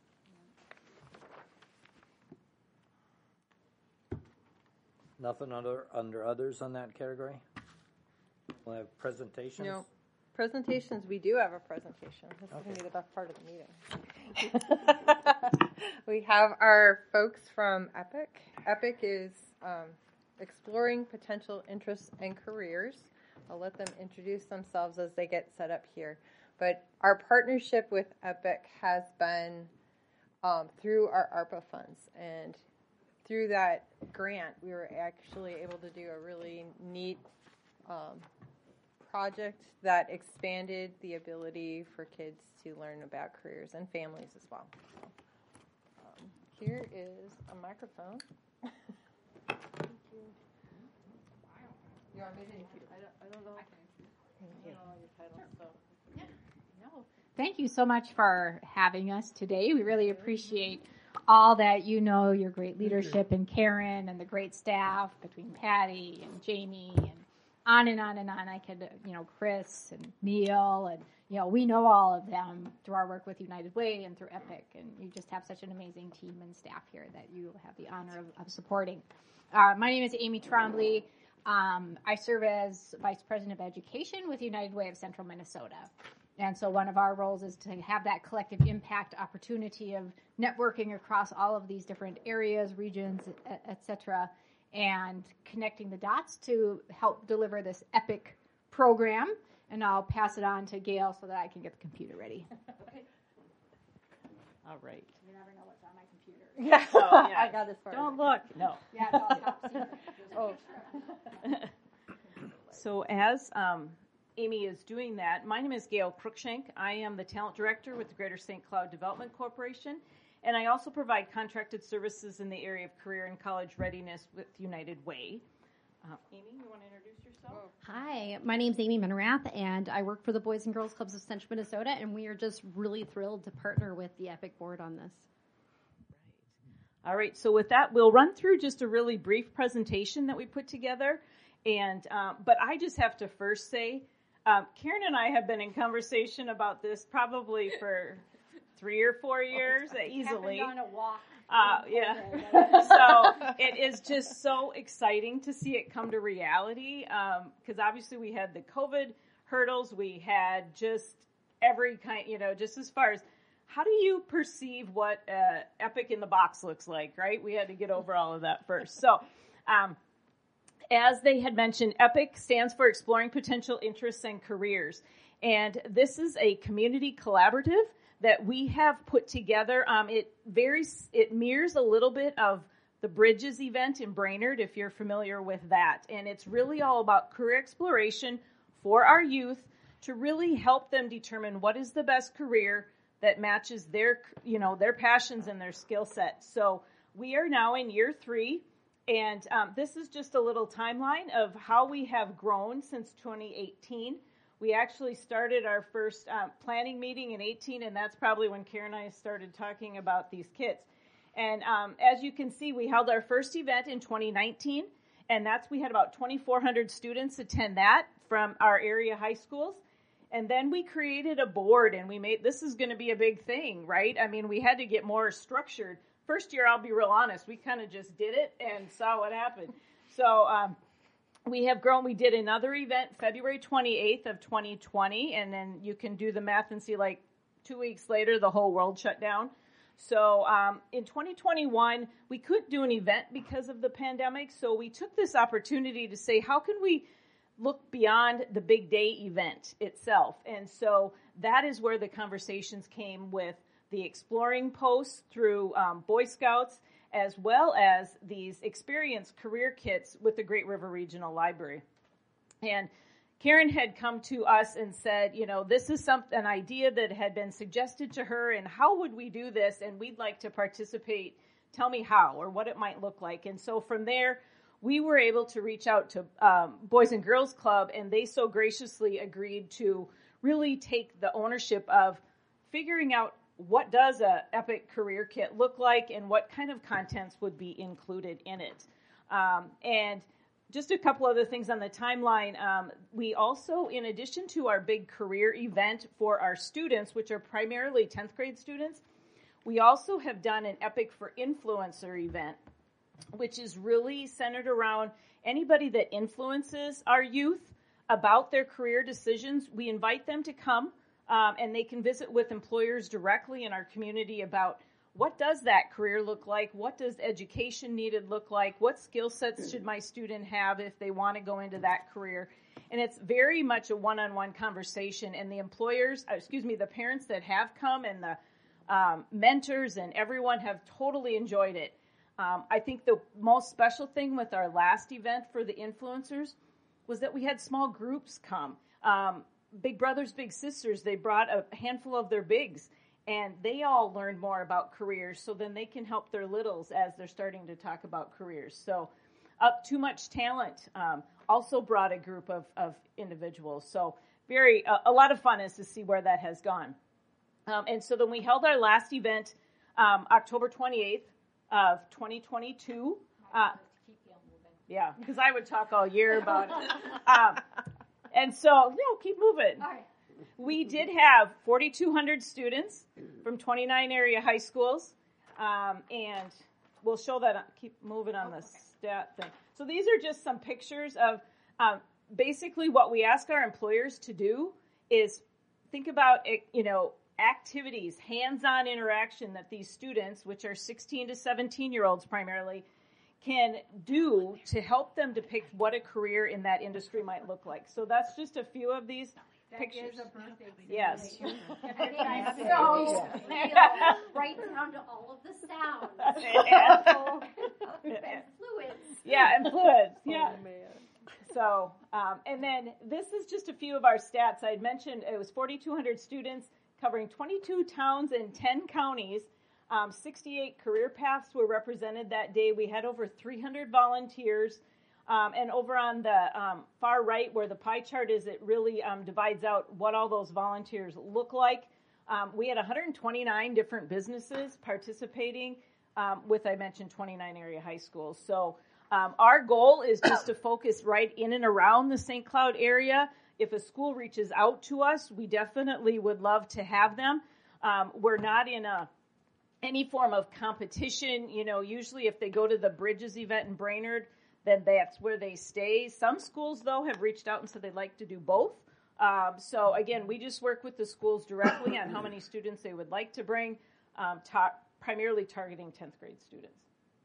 Nothing under others on that category? We'll have presentations? No. Presentations, we do have a presentation. This is going to be the best part of the meeting. We have our folks from EPIC. EPIC is exploring potential interests and careers. I'll let them introduce themselves as they get set up here. But our partnership with EPIC has been through our ARPA funds. And through that grant, we were actually able to do a really neat project that expanded the ability for kids to learn about careers and families as well. So, here is a microphone. Thank you. You want me to? I don't know. Thank you so much for having us today. We really appreciate all that your great leadership and Karen and the great staff between Patty and Jamie and on and on and on. I could, Chris and Neil and, we know all of them through our work with United Way and through EPIC. And you just have such an amazing team and staff here that you have the honor of supporting. My name is Amy Trombley. I serve as Vice President of Education with United Way of Central Minnesota. And so one of our roles is to have that collective impact opportunity of networking across all of these different areas, regions, et cetera, and connecting the dots to help deliver this EPIC program. And I'll pass it on to Gail so that I can get the computer ready. All right. You never know what's on my computer. Yeah, So, yeah. I got as far. Don't look. No. Yeah, it's all top secret. Oh. So as Amy is doing that, my name is Gail Cruikshank. I am the Talent Director with the Greater St. Cloud Development Corporation, And I also provide contracted services in the area of career and college readiness with United Way. Amy, you want to introduce yourself? Hi, my name's Amy Menrath, and I work for the Boys and Girls Clubs of Central Minnesota, and we are just really thrilled to partner with the EPIC board on this. All right, so with that, we'll run through just a really brief presentation that we put together. And but I just have to first say, Karen and I have been in conversation about this probably for 3 or 4 years, easily. On a walk. Yeah. So it is just so exciting to see it come to reality, because obviously we had the COVID hurdles, we had just every kind, just as far as how do you perceive what EPIC in the box looks like, right? We had to get over all of that first. So as they had mentioned, EPIC stands for Exploring Potential Interests and Careers. And this is a community collaborative that we have put together. It mirrors a little bit of the Bridges event in Brainerd, if you're familiar with that. And it's really all about career exploration for our youth to really help them determine what is the best career that matches their passions and their skill set. So we are now in year 3. And this is just a little timeline of how we have grown since 2018. We actually started our first planning meeting in 18, and that's probably when Karen and I started talking about these kits. And as you can see, we held our first event in 2019, and we had about 2,400 students attend that from our area high schools. And then we created a board, and this is going to be a big thing, right? I mean, we had to get more structured. First year, I'll be real honest, we kind of just did it and saw what happened. So we have grown. We did another event February 28th of 2020, and then you can do the math and see 2 weeks later, the whole world shut down. So in 2021, we couldn't do an event because of the pandemic, so we took this opportunity to say, how can we look beyond the big day event itself? And so that is where the conversations came with the exploring posts through Boy Scouts, as well as these experience career kits with the Great River Regional Library. And Karen had come to us and said, this is an idea that had been suggested to her, and how would we do this? And we'd like to participate. Tell me how, or what it might look like. And so from there, we were able to reach out to Boys and Girls Club, and they so graciously agreed to really take the ownership of figuring out what does a EPIC career kit look like and what kind of contents would be included in it. And just a couple other things on the timeline. We also, in addition to our big career event for our students, which are primarily 10th grade students, we also have done an EPIC for Influencer event, which is really centered around anybody that influences our youth about their career decisions. We invite them to come. And they can visit with employers directly in our community about what does that career look like, what does education needed look like, what skill sets should my student have if they want to go into that career. And it's very much a one-on-one conversation, and the parents that have come and the mentors and everyone have totally enjoyed it. I think the most special thing with our last event for the influencers was that we had small groups come. Big brothers, big sisters, they brought a handful of their bigs, and they all learned more about careers, so then they can help their littles as they're starting to talk about careers. So Too Much Talent also brought a group of individuals. So a lot of fun is to see where that has gone. And so then we held our last event October 28th of 2022. Yeah, because I would talk all year about it. And so, keep moving. All right. We did have 4,200 students from 29 area high schools, and we'll show that. Keep moving on the stat thing. So these are just some pictures of basically what we ask our employers to do is think about, activities, hands-on interaction that these students, which are 16 to 17-year-olds primarily, can do to help them depict what a career in that industry might look like. So that's just a few of these pictures. That is a birthday. Yes. So right down to all of the sounds. And fluids. Yeah, and fluids. Yeah. Oh, man. So, and then this is just a few of our stats. I had mentioned it was 4,200 students covering 22 towns and 10 counties. 68 career paths were represented that day. We had over 300 volunteers. And over on the far right where the pie chart is, it really divides out what all those volunteers look like. We had 129 different businesses participating with, I mentioned, 29 area high schools. So our goal is just to focus right in and around the St. Cloud area. If a school reaches out to us, we definitely would love to have them. We're not in any form of competition. You know, usually if they go to the Bridges event in Brainerd, then that's where they stay. Some schools, though, have reached out and said they'd like to do both. So, again, we just work with the schools directly on how many students they would like to bring, primarily targeting 10th grade students.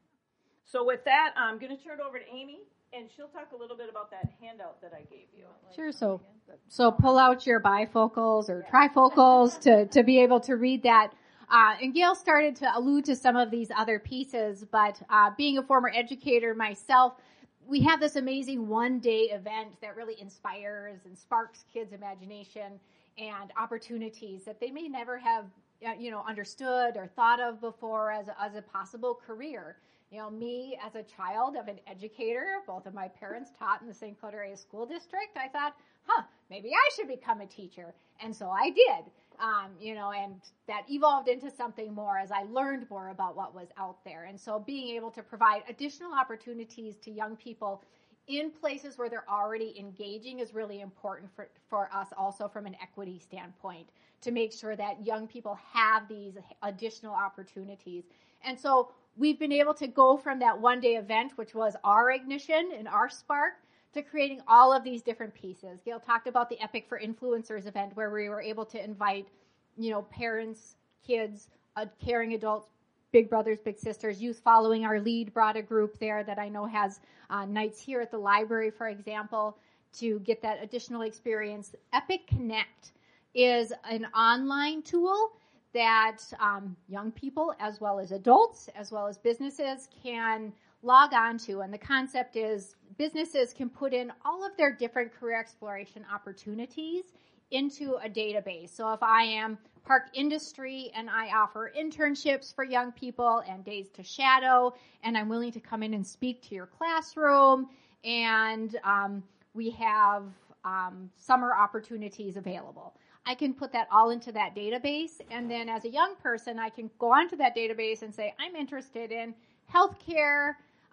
So with that, I'm going to turn it over to Amy, and she'll talk a little bit about that handout that I gave you. Sure. So pull out your bifocals or trifocals to be able to read that. And Gail started to allude to some of these other pieces, but being a former educator myself, we have this amazing one-day event that really inspires and sparks kids' imagination and opportunities that they may never have, understood or thought of before as a possible career. You know, me as a child of an educator, both of my parents taught in the St. Cloud Area School District, I thought, maybe I should become a teacher. And so I did, and that evolved into something more as I learned more about what was out there. And so being able to provide additional opportunities to young people in places where they're already engaging is really important for us also from an equity standpoint, to make sure that young people have these additional opportunities. And so we've been able to go from that one-day event, which was our ignition and our spark, to creating all of these different pieces. Gail talked about the Epic for Influencers event, where we were able to invite, parents, kids, caring adults, big brothers, big sisters. Youth Following Our Lead brought a group there that I know has nights here at the library, for example, to get that additional experience. Epic Connect is an online tool that young people, as well as adults, as well as businesses, can log on to. And the concept is businesses can put in all of their different career exploration opportunities into a database. So if I am Park Industry and I offer internships for young people and days to shadow, and I'm willing to come in and speak to your classroom, and we have summer opportunities available, I can put that all into that database. And then as a young person, I can go onto that database and say, I'm interested in healthcare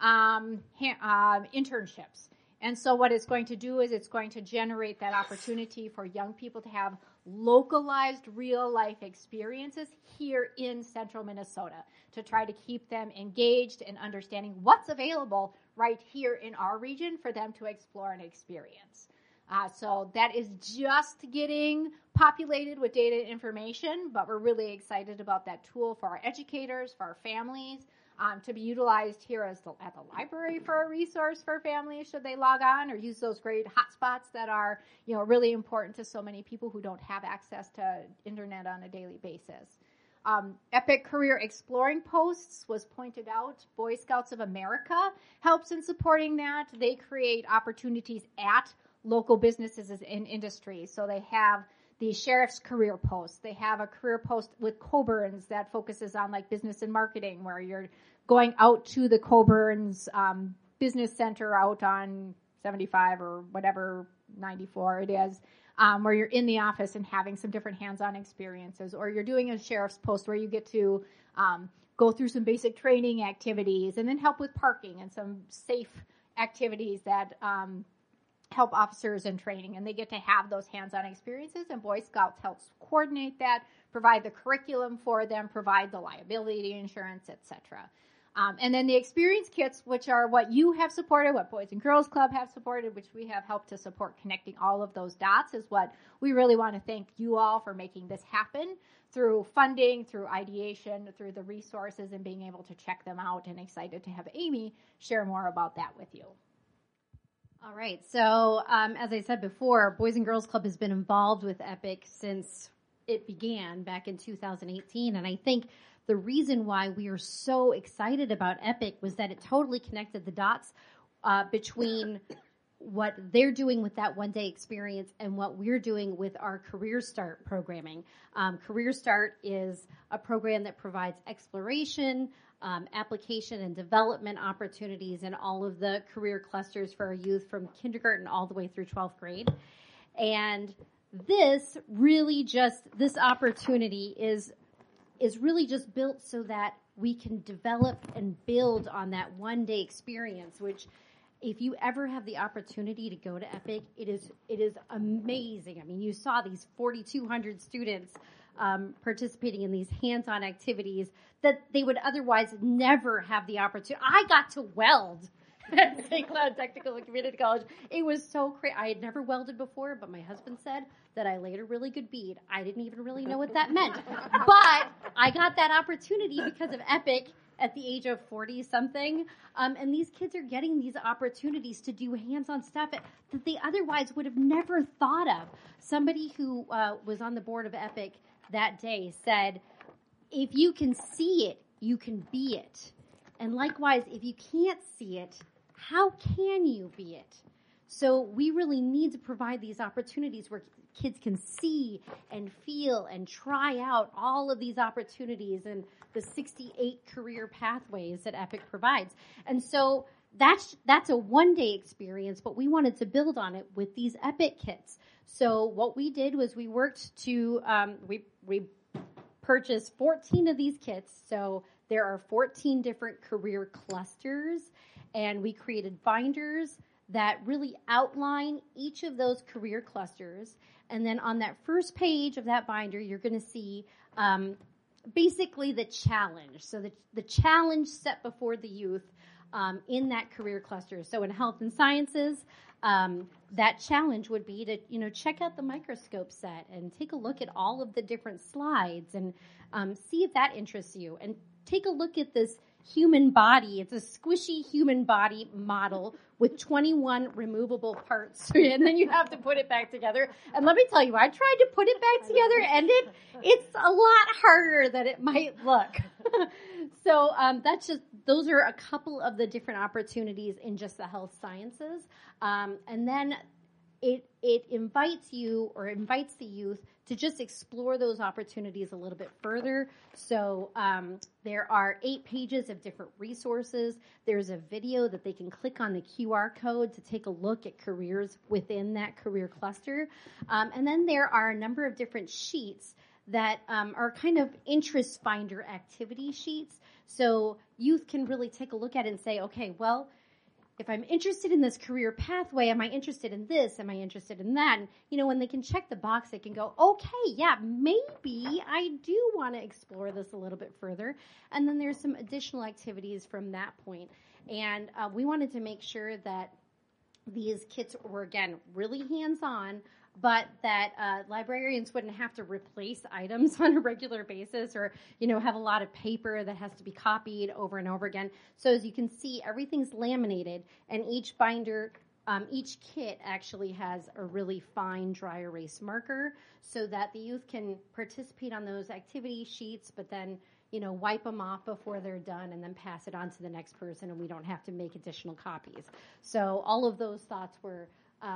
internships. And so what it's going to do is it's going to generate that opportunity for young people to have localized real life experiences here in central Minnesota, to try to keep them engaged and understanding what's available right here in our region for them to explore and experience. So that is just getting populated with data and information, but we're really excited about that tool for our educators, for our families, to be utilized here at the library for a resource for families should they log on or use those great hotspots that are, really important to so many people who don't have access to internet on a daily basis. Epic Career Exploring Posts was pointed out. Boy Scouts of America helps in supporting that. They create opportunities at local businesses and industries. So they have the sheriff's career post. They have a career post with Coburn's that focuses on like business and marketing, where you're going out to the Coburn's business center out on 75 or whatever, 94 it is, where you're in the office and having some different hands-on experiences. Or you're doing a sheriff's post where you get to go through some basic training activities and then help with parking and some safe activities that help officers in training, and they get to have those hands-on experiences, and Boy Scouts helps coordinate that, provide the curriculum for them, provide the liability insurance, etc. And then the experience kits, which are what you have supported, what Boys and Girls Club have supported, which we have helped to support connecting all of those dots, is what we really want to thank you all for making this happen through funding, through ideation, through the resources, and being able to check them out, and excited to have Amy share more about that with you. All right. So, as I said before, Boys and Girls Club has been involved with EPIC since it began back in 2018. And I think the reason why we are so excited about EPIC was that it totally connected the dots between what they're doing with that one-day experience and what we're doing with our Career Start programming. Career Start is a program that provides exploration, application and development opportunities in all of the career clusters for our youth from kindergarten all the way through 12th grade. And this opportunity is really just built so that we can develop and build on that one-day experience, which if you ever have the opportunity to go to EPIC, it is amazing. I mean, you saw these 4,200 students participating in these hands-on activities that they would otherwise never have the opportunity. I got to weld at St. Cloud Technical and Community College. It was so crazy. I had never welded before, but my husband said that I laid a really good bead. I didn't even really know what that meant. But I got that opportunity because of EPIC at the age of 40-something. And these kids are getting these opportunities to do hands-on stuff that they otherwise would have never thought of. Somebody who was on the board of EPIC that day said, if you can see it, you can be it. And likewise, if you can't see it, how can you be it? So we really need to provide these opportunities where kids can see and feel and try out all of these opportunities and the 68 career pathways that EPIC provides. And so that's a one-day experience, but we wanted to build on it with these EPIC kits. So what we did was we worked to, we purchased 14 of these kits. So there are 14 different career clusters, and we created binders that really outline each of those career clusters. And then on that first page of that binder, you're going to see basically the challenge. So the challenge set before the youth in that career cluster. So in health and sciences, that challenge would be to, check out the microscope set and take a look at all of the different slides and see if that interests you. And take a look at this human body. It's a squishy human body model with 21 removable parts. And then you have to put it back together. And let me tell you, I tried to put it back together, and it's a lot harder than it might look. So those are a couple of the different opportunities in just the health sciences. And then it invites the youth to just explore those opportunities a little bit further. So there are 8 pages of different resources. There's a video that they can click on the QR code to take a look at careers within that career cluster. And then there are a number of different sheets that are kind of interest finder activity sheets. So youth can really take a look at it and say, okay, well, if I'm interested in this career pathway, am I interested in this? Am I interested in that? And, when they can check the box, they can go, okay, yeah, maybe I do want to explore this a little bit further. And then there's some additional activities from that point. And we wanted to make sure that these kits were, again, really hands-on, but that librarians wouldn't have to replace items on a regular basis or, have a lot of paper that has to be copied over and over again. So as you can see, everything's laminated, and each binder, each kit actually has a really fine dry erase marker so that the youth can participate on those activity sheets, but then, wipe them off before they're done and then pass it on to the next person, and we don't have to make additional copies. So all of those thoughts were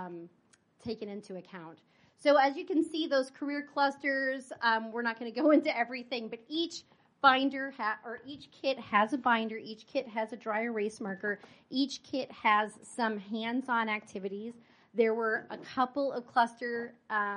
taken into account. So as you can see, those career clusters, we're not going to go into everything, but each binder each kit has a binder, each kit has a dry erase marker, each kit has some hands-on activities. There were a couple of cluster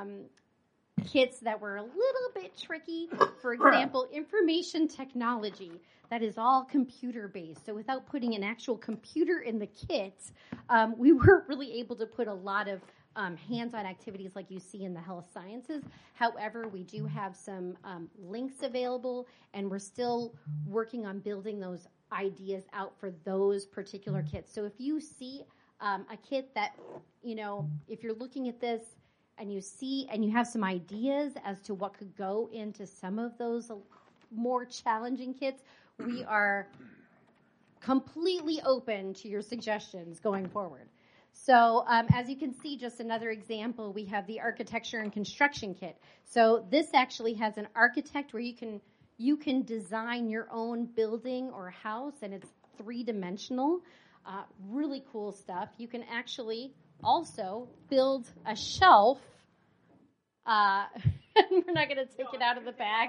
kits that were a little bit tricky. For example, information technology. That is all computer-based. So without putting an actual computer in the kit, we weren't really able to put a lot of hands-on activities like you see in the health sciences. However, we do have some links available, and we're still working on building those ideas out for those particular kits. So if you see a kit that, if you're looking at this and you see and you have some ideas as to what could go into some of those more challenging kits, we are completely open to your suggestions going forward. So as you can see, just another example, we have the architecture and construction kit. So this actually has an architect where you can design your own building or house, and it's 3-dimensional. Really cool stuff. You can actually, also build a shelf. We're not going to take it out of the bag.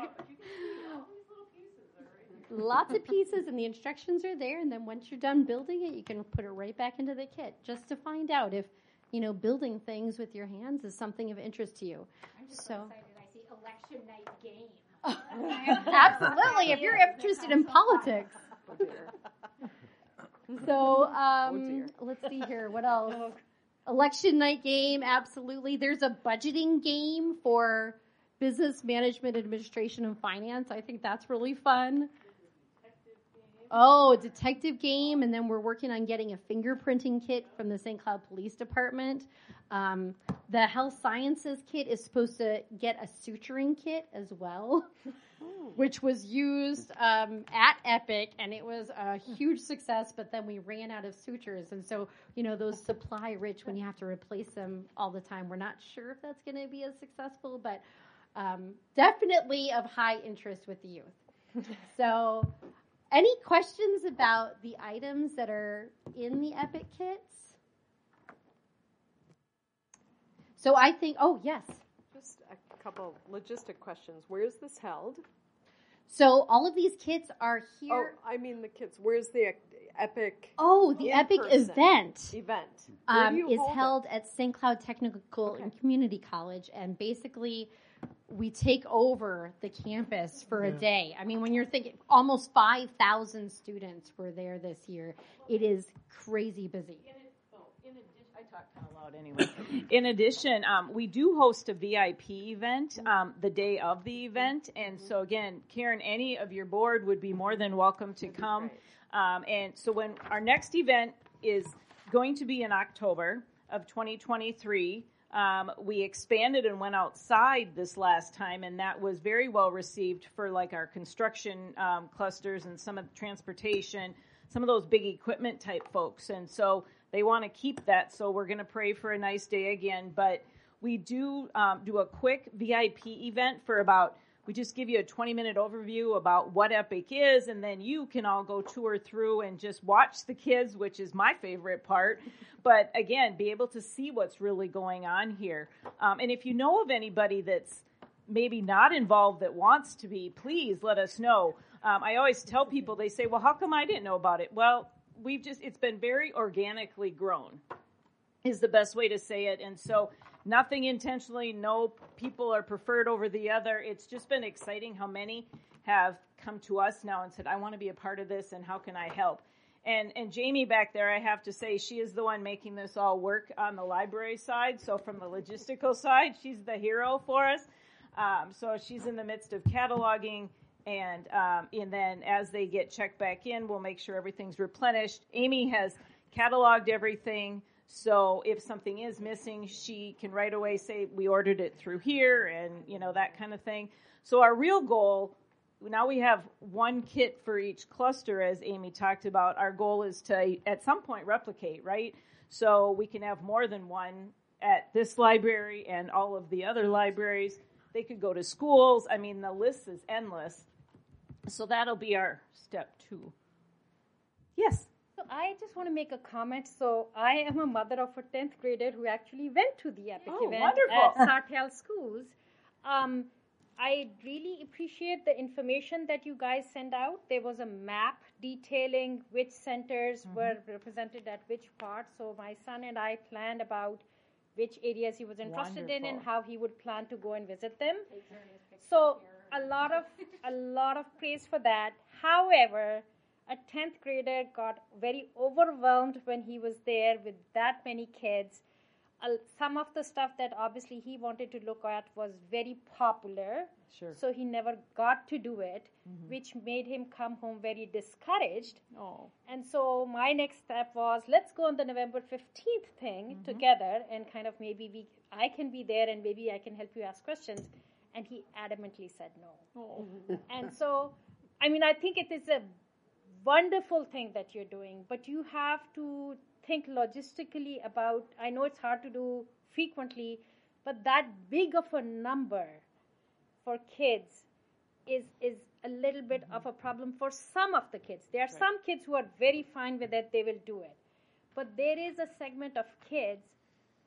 Lots of pieces, and the instructions are there. And then once you're done building it, you can put it right back into the kit just to find out if, building things with your hands is something of interest to you. I'm just so excited. I see election night game. Absolutely, if you're interested in politics. So, let's see here. What else? Election night game, absolutely. There's a budgeting game for business management, administration, and finance. I think that's really fun. Oh, detective game, and then we're working on getting a fingerprinting kit from the St. Cloud Police Department. The health sciences kit is supposed to get a suturing kit as well, which was used at Epic, and it was a huge success, but then we ran out of sutures. And so, those supply rich when you have to replace them all the time. We're not sure if that's going to be as successful, but definitely of high interest with the youth. So any questions about the items that are in the Epic kits? So I think, yes. Just a couple logistic questions. Where is this held? So all of these kits are here. Oh, I mean the kits. Where's the Epic? Oh, the Epic event is hold held at St. Cloud Technical and Community College, and basically we take over the campus for a day. I mean, when you're thinking almost 5,000 students were there this year, it is crazy busy. I talk kind of loud anyway. In addition, we do host a VIP event the day of the event. And so, again, Karen, any of your board would be more than welcome to come. And so when our next event is going to be in October of 2023, we expanded and went outside this last time, and that was very well received for like our construction clusters and some of the transportation, some of those big equipment type folks. And so they want to keep that, so we're going to pray for a nice day again. But we do do a quick VIP event for about, we just give you a 20-minute overview about what Epic is, and then you can all go tour through and just watch the kids, which is my favorite part. But again, be able to see what's really going on here. And if you know of anybody that's maybe not involved that wants to be, please let us know. I always tell people, they say, well, how come I didn't know about it? Well, it's been very organically grown is the best way to say it. And so nothing intentionally, no people are preferred over the other. It's just been exciting how many have come to us now and said, I want to be a part of this, and how can I help? And Jamie back there, I have to say, she is the one making this all work on the library side. So from the logistical side, she's the hero for us. So she's in the midst of cataloging, and then as they get checked back in, we'll make sure everything's replenished. Amy has cataloged everything, so if something is missing, she can right away say, we ordered it through here, and that kind of thing. So our real goal, now we have one kit for each cluster, as Amy talked about. Our goal is to, at some point, replicate, right? So we can have more than one at this library and all of the other libraries. They could go to schools. I mean, the list is endless. So that'll be our step 2. Yes? So I just want to make a comment. So I am a mother of a 10th grader who actually went to the Epic event wonderful. at Sartell Schools. I really appreciate the information that you guys send out. There was a map detailing which centers were represented at which part. So my son and I planned about which areas he was interested in and how he would plan to go and visit them. So a lot of praise for that. However, a 10th grader got very overwhelmed when he was there with that many kids. Some of the stuff that obviously he wanted to look at was very popular. Sure. So he never got to do it, which made him come home very discouraged. Oh. And so my next step was, let's go on the November 15th thing together, and kind of maybe I can be there and maybe I can help you ask questions. And he adamantly said no. Oh. And so, I mean, I think it is a wonderful thing that you're doing, but you have to think logistically about, I know it's hard to do frequently, but that big of a number for kids is a little bit of a problem for some of the kids. There are some kids who are very fine with it, they will do it. But there is a segment of kids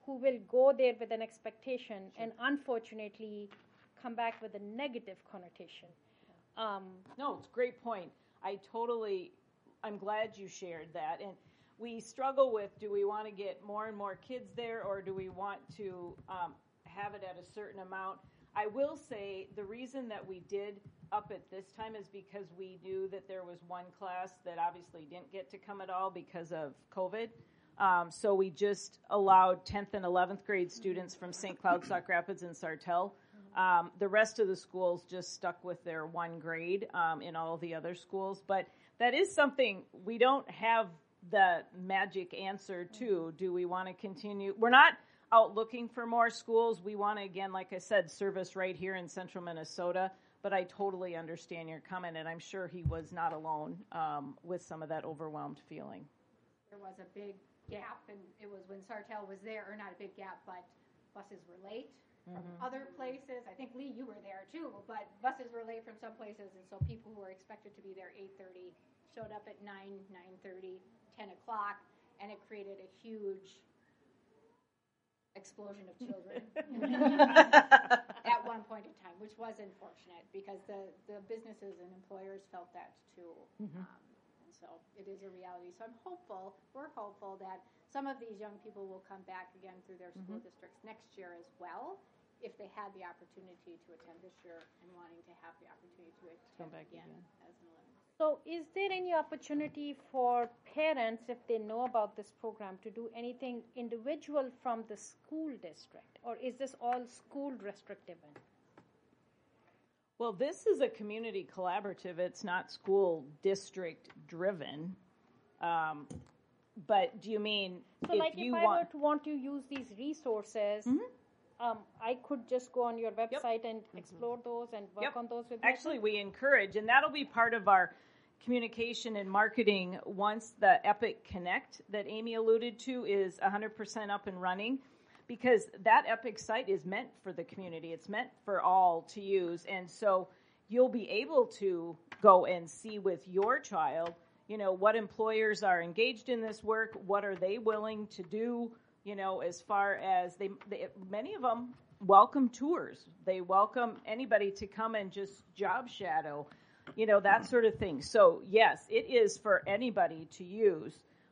who will go there with an expectation and unfortunately come back with a negative connotation. No, it's a great point. I'm glad you shared that. And we struggle with, do we want to get more and more kids there, or do we want to have it at a certain amount? I will say the reason that we did up at this time is because we knew that there was one class that obviously didn't get to come at all because of COVID. So we just allowed 10th and 11th grade students from St. Cloud, Sauk Rapids, and Sartell. The rest of the schools just stuck with their one grade in all the other schools. But that is something we don't have the magic answer to. Do we want to continue? We're not out looking for more schools. We want to, again, like I said, service right here in central Minnesota. But I totally understand your comment, and I'm sure he was not alone with some of that overwhelmed feeling. There was a big gap, and it was when Sartell was there, or not a big gap, but buses were late from other places. I think, Lee, you were there too, but buses were late from some places, and so people who were expected to be there 8:30 showed up at 9, 9:30, 10 o'clock, and it created a huge explosion of children at one point in time, which was unfortunate because the businesses and employers felt that too. And so it is a reality. So we're hopeful that some of these young people will come back again through their school districts next year as well, if they had the opportunity to attend this year and wanting to have the opportunity to attend again as an 11. So is there any opportunity for parents, if they know about this program, to do anything individual from the school district? Or is this all school restrictive? Well, this is a community collaborative. It's not school district driven. But do you mean so if I were to want to use these resources, I could just go on your website and explore those and work on those with Actually, we encourage, and that'll be part of our communication and marketing once the Epic Connect that Amy alluded to is 100% up and running, because that Epic site is meant for the community. It's meant for all to use. And so you'll be able to go and see with your child, what employers are engaged in this work, what are they willing to do, as far as many of them welcome tours. They welcome anybody to come and just job shadow, that sort of thing. So yes, it is for anybody to use.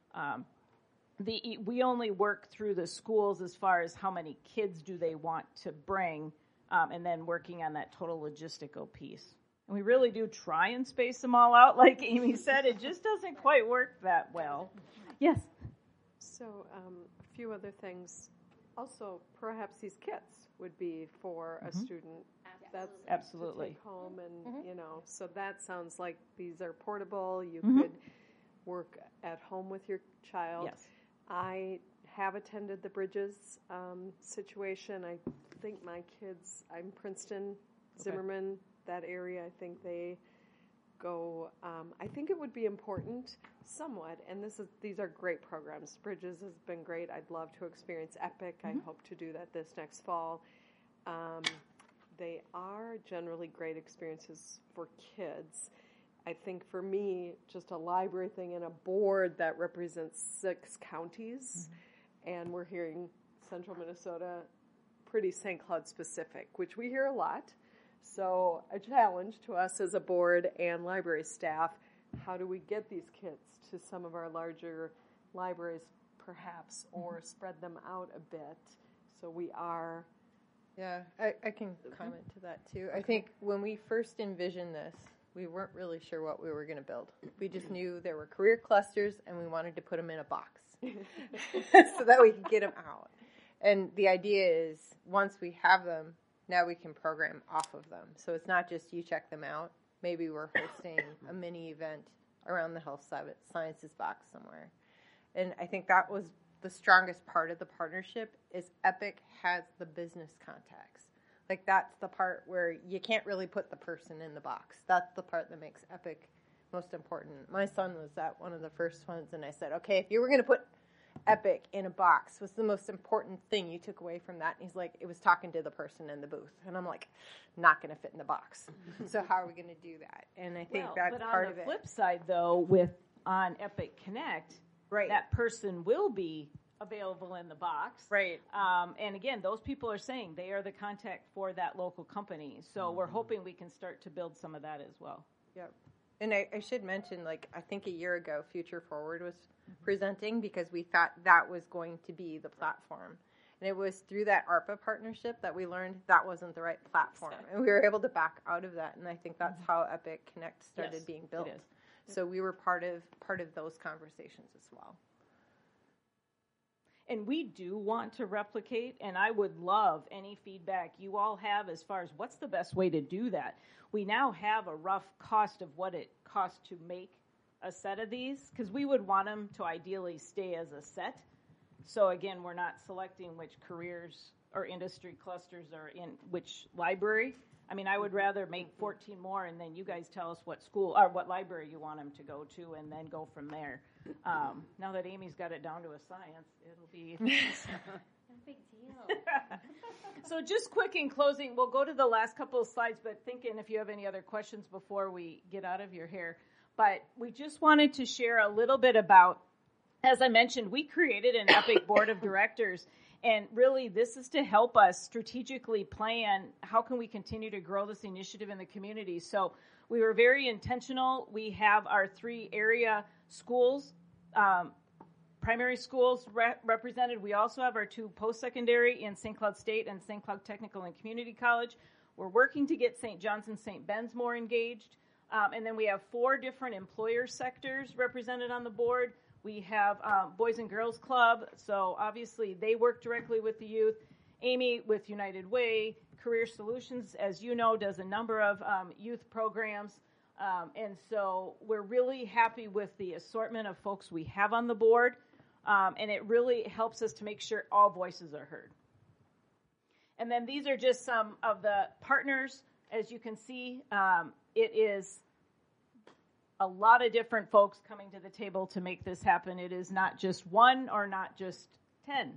We only work through the schools as far as how many kids do they want to bring, and then working on that total logistical piece. And we really do try and space them all out. Like Amy said, it just doesn't quite work that well. Yes. So a few other things. Also, perhaps these kits would be for a student. That's absolutely. To take home, and so that sounds like these are portable. You could work at home with your child. Yes. I have attended the Bridges situation. I think my kids, I'm Princeton, Zimmerman, that area, I think they go, I think it would be important somewhat, and these are great programs. Bridges has been great. I'd love to experience Epic. I hope to do that this next fall. They are generally great experiences for kids. I think for me, just a library thing and a board that represents 6 counties, and we're hearing central Minnesota, pretty St. Cloud specific, which we hear a lot. So a challenge to us as a board and library staff, how do we get these kits to some of our larger libraries perhaps, or spread them out a bit so we are... Yeah, I can comment to that too. I think when we first envisioned this, we weren't really sure what we were going to build. We just knew there were career clusters and we wanted to put them in a box so that we could get them out. And the idea is once we have them, now we can program off of them. So it's not just you check them out. Maybe we're hosting a mini event around the health sciences box somewhere. And I think that was the strongest part of the partnership is Epic has the business contacts. Like that's the part where you can't really put the person in the box. That's the part that makes Epic most important. My son was at one of the first ones, and I said, okay, if you were going to put Epic in a box, what's the most important thing you took away from that? And he's like, it was talking to the person in the booth. And I'm like, not going to fit in the box. So how are we going to do that? And I think that's part of it. But on the flip side, though, on Epic Connect, that person will be available in the box. Right. And again, those people are saying they are the contact for that local company. So we're hoping we can start to build some of that as well. Yep. And I should mention, like, I think a year ago, Future Forward was presenting because we thought that was going to be the platform. And it was through that ARPA partnership that we learned that wasn't the right platform. And we were able to back out of that. And I think that's how Epic Connect started being built. It is. So we were part of those conversations as well. And we do want to replicate, and I would love any feedback you all have as far as what's the best way to do that. We now have a rough cost of what it costs to make a set of these, because we would want them to ideally stay as a set. So again, we're not selecting which careers or industry clusters are in which library. I mean, I would rather make 14 more, and then you guys tell us what school or what library you want them to go to, and then go from there. Now that Amy's got it down to a science, it'll be No big deal. So just quick in closing, we'll go to the last couple of slides, but thinking if you have any other questions before we get out of your hair. But we just wanted to share a little bit about, as I mentioned, we created an Epic board of directors. And really, this is to help us strategically plan how can we continue to grow this initiative in the community. So we were very intentional. We have our 3 area schools, primary schools represented. We also have our 2 post-secondary in St. Cloud State and St. Cloud Technical and Community College. We're working to get St. John's and St. Ben's more engaged. And then we have 4 different employer sectors represented on the board. We have Boys and Girls Club, so obviously they work directly with the youth. Amy with United Way, Career Solutions, as you know, does a number of youth programs. And so we're really happy with the assortment of folks we have on the board. And it really helps us to make sure all voices are heard. And then these are just some of the partners. As you can see, it is a lot of different folks coming to the table to make this happen. It is not just 1 or not just 10.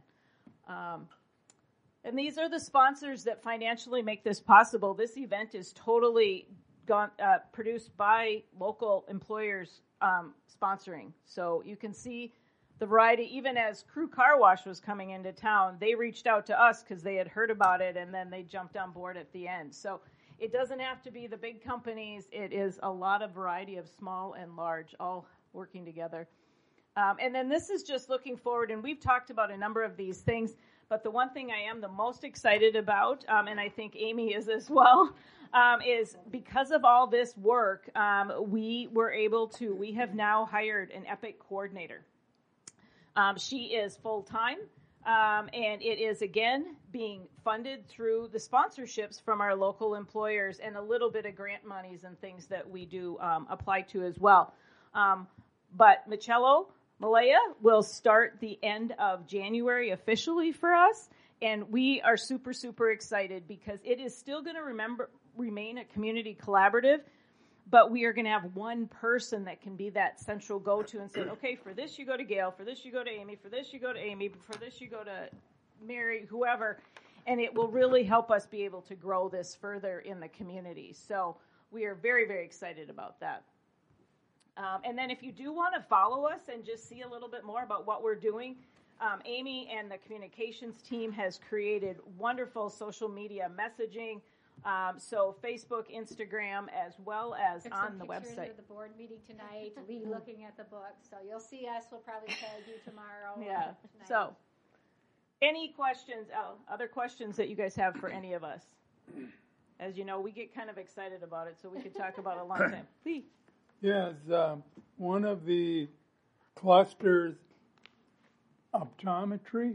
And these are the sponsors that financially make this possible. This event is totally produced by local employers sponsoring. So you can see the variety. Even as Crew Car Wash was coming into town, they reached out to us because they had heard about it, and then they jumped on board at the end. So it doesn't have to be the big companies. It is a lot of variety of small and large all working together. And then this is just looking forward, and we've talked about a number of these things, but the one thing I am the most excited about, and I think Amy is as well, is because of all this work, we have now hired an Epic coordinator. She is full-time. And it is, again, being funded through the sponsorships from our local employers and a little bit of grant monies and things that we do apply to as well. But Malaya will start the end of January officially for us, and we are super, super excited because it is still going to remain a community collaborative, but we are going to have one person that can be that central go-to and say, okay, for this you go to Gail, for this you go to Amy, for this you go to Amy, for this you go to Mary, whoever, and it will really help us be able to grow this further in the community. So we are very, very excited about that. And then if you do want to follow us and just see a little bit more about what we're doing, Amy and the communications team has created wonderful social media messaging. So Facebook, Instagram, as well as Took on the some pictures website. of the board meeting tonight, Lee looking at the book. So you'll see us. We'll probably tag you tomorrow. Yeah. So any questions, other questions that you guys have for any of us? As you know, we get kind of excited about it, so we could talk about it a long time. Lee. Yes, one of the clusters, optometry.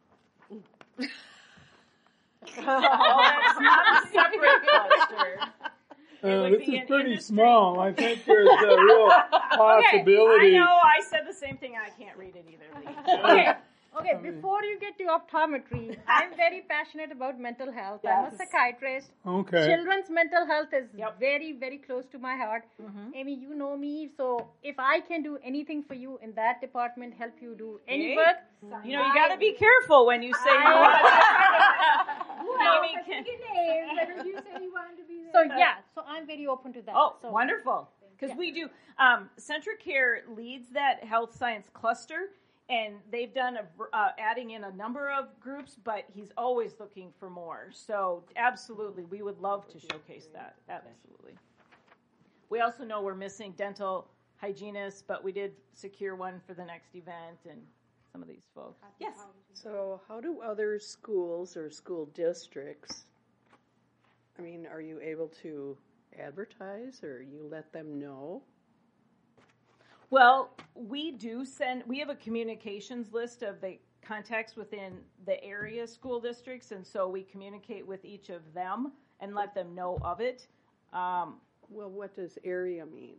That's not a separate cluster. This is pretty small. I think there's a real possibility. Okay, I know. I said the same thing. I can't read it either. Okay, before you get to optometry, I'm very passionate about mental health. I'm a psychiatrist. Okay. Children's mental health is very, very close to my heart. Amy, you know me, so if I can do anything for you in that department, help you do any work. You know, you got to be careful when you say you want to be So yeah, so I'm very open to that. Oh, so, wonderful. Because we do, CentraCare leads that health science cluster, and they've done adding in a number of groups, but he's always looking for more. So absolutely, we would love to showcase that. Absolutely. We also know we're missing dental hygienists, but we did secure one for the next event and some of these folks. Yes. So how do other schools or school districts, I mean, are you able to advertise or you let them know? Well, we have a communications list of the contacts within the area school districts, and so we communicate with each of them and let them know of it. Well, what does area mean?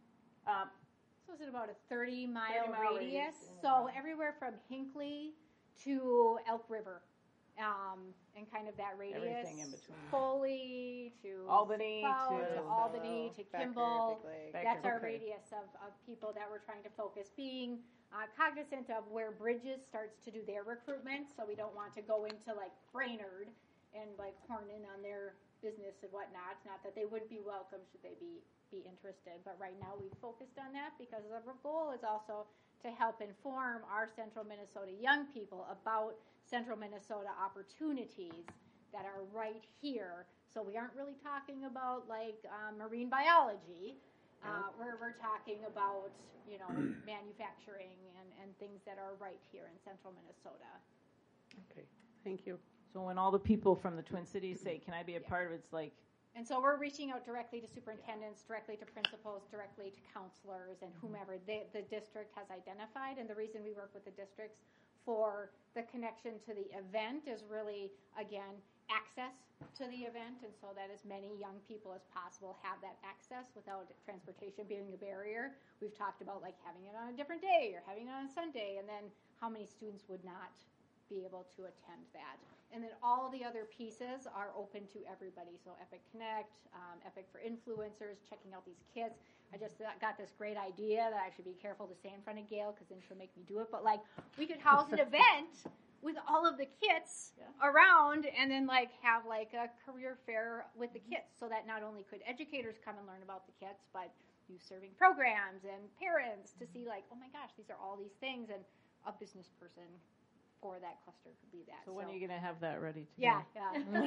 So is it about a 30-mile radius? So everywhere from Hinckley to Elk River, and kind of that radius. Everything in between. Foley to Albany to Albany to Kimball. That's our Okay. radius of people that we're trying to focus. Being cognizant of where Bridges starts to do their recruitment, so we don't want to go into like Brainerd and like horn in on their business and whatnot. Not that they wouldn't be welcome should they be interested, but right now we've focused on that because our goal is also to help inform our Central Minnesota young people about Central Minnesota opportunities that are right here. So we aren't really talking about like marine biology. We're talking about, manufacturing and things that are right here in Central Minnesota. Okay, thank you. So when all the people from the Twin Cities say, can I be a part of it, it's like, And so we're reaching out directly to superintendents, directly to principals, directly to counselors, and whomever the district has identified. And the reason we work with the districts for the connection to the event is really, again, access to the event, and so that as many young people as possible have that access without transportation being a barrier. We've talked about like having it on a different day or having it on a Sunday, and then how many students would not be able to attend that. And then all the other pieces are open to everybody. So Epic Connect, Epic for influencers, checking out these kits. I just got this great idea that I should be careful to say in front of Gail because then she'll make me do it. But like we could house an event with all of the kits around and then like have like a career fair with the kits so that not only could educators come and learn about the kits, but youth serving programs and parents to see like, oh my gosh, these are all these things, and a business person for that cluster could be that. So when are you going to have that ready to Yeah, go?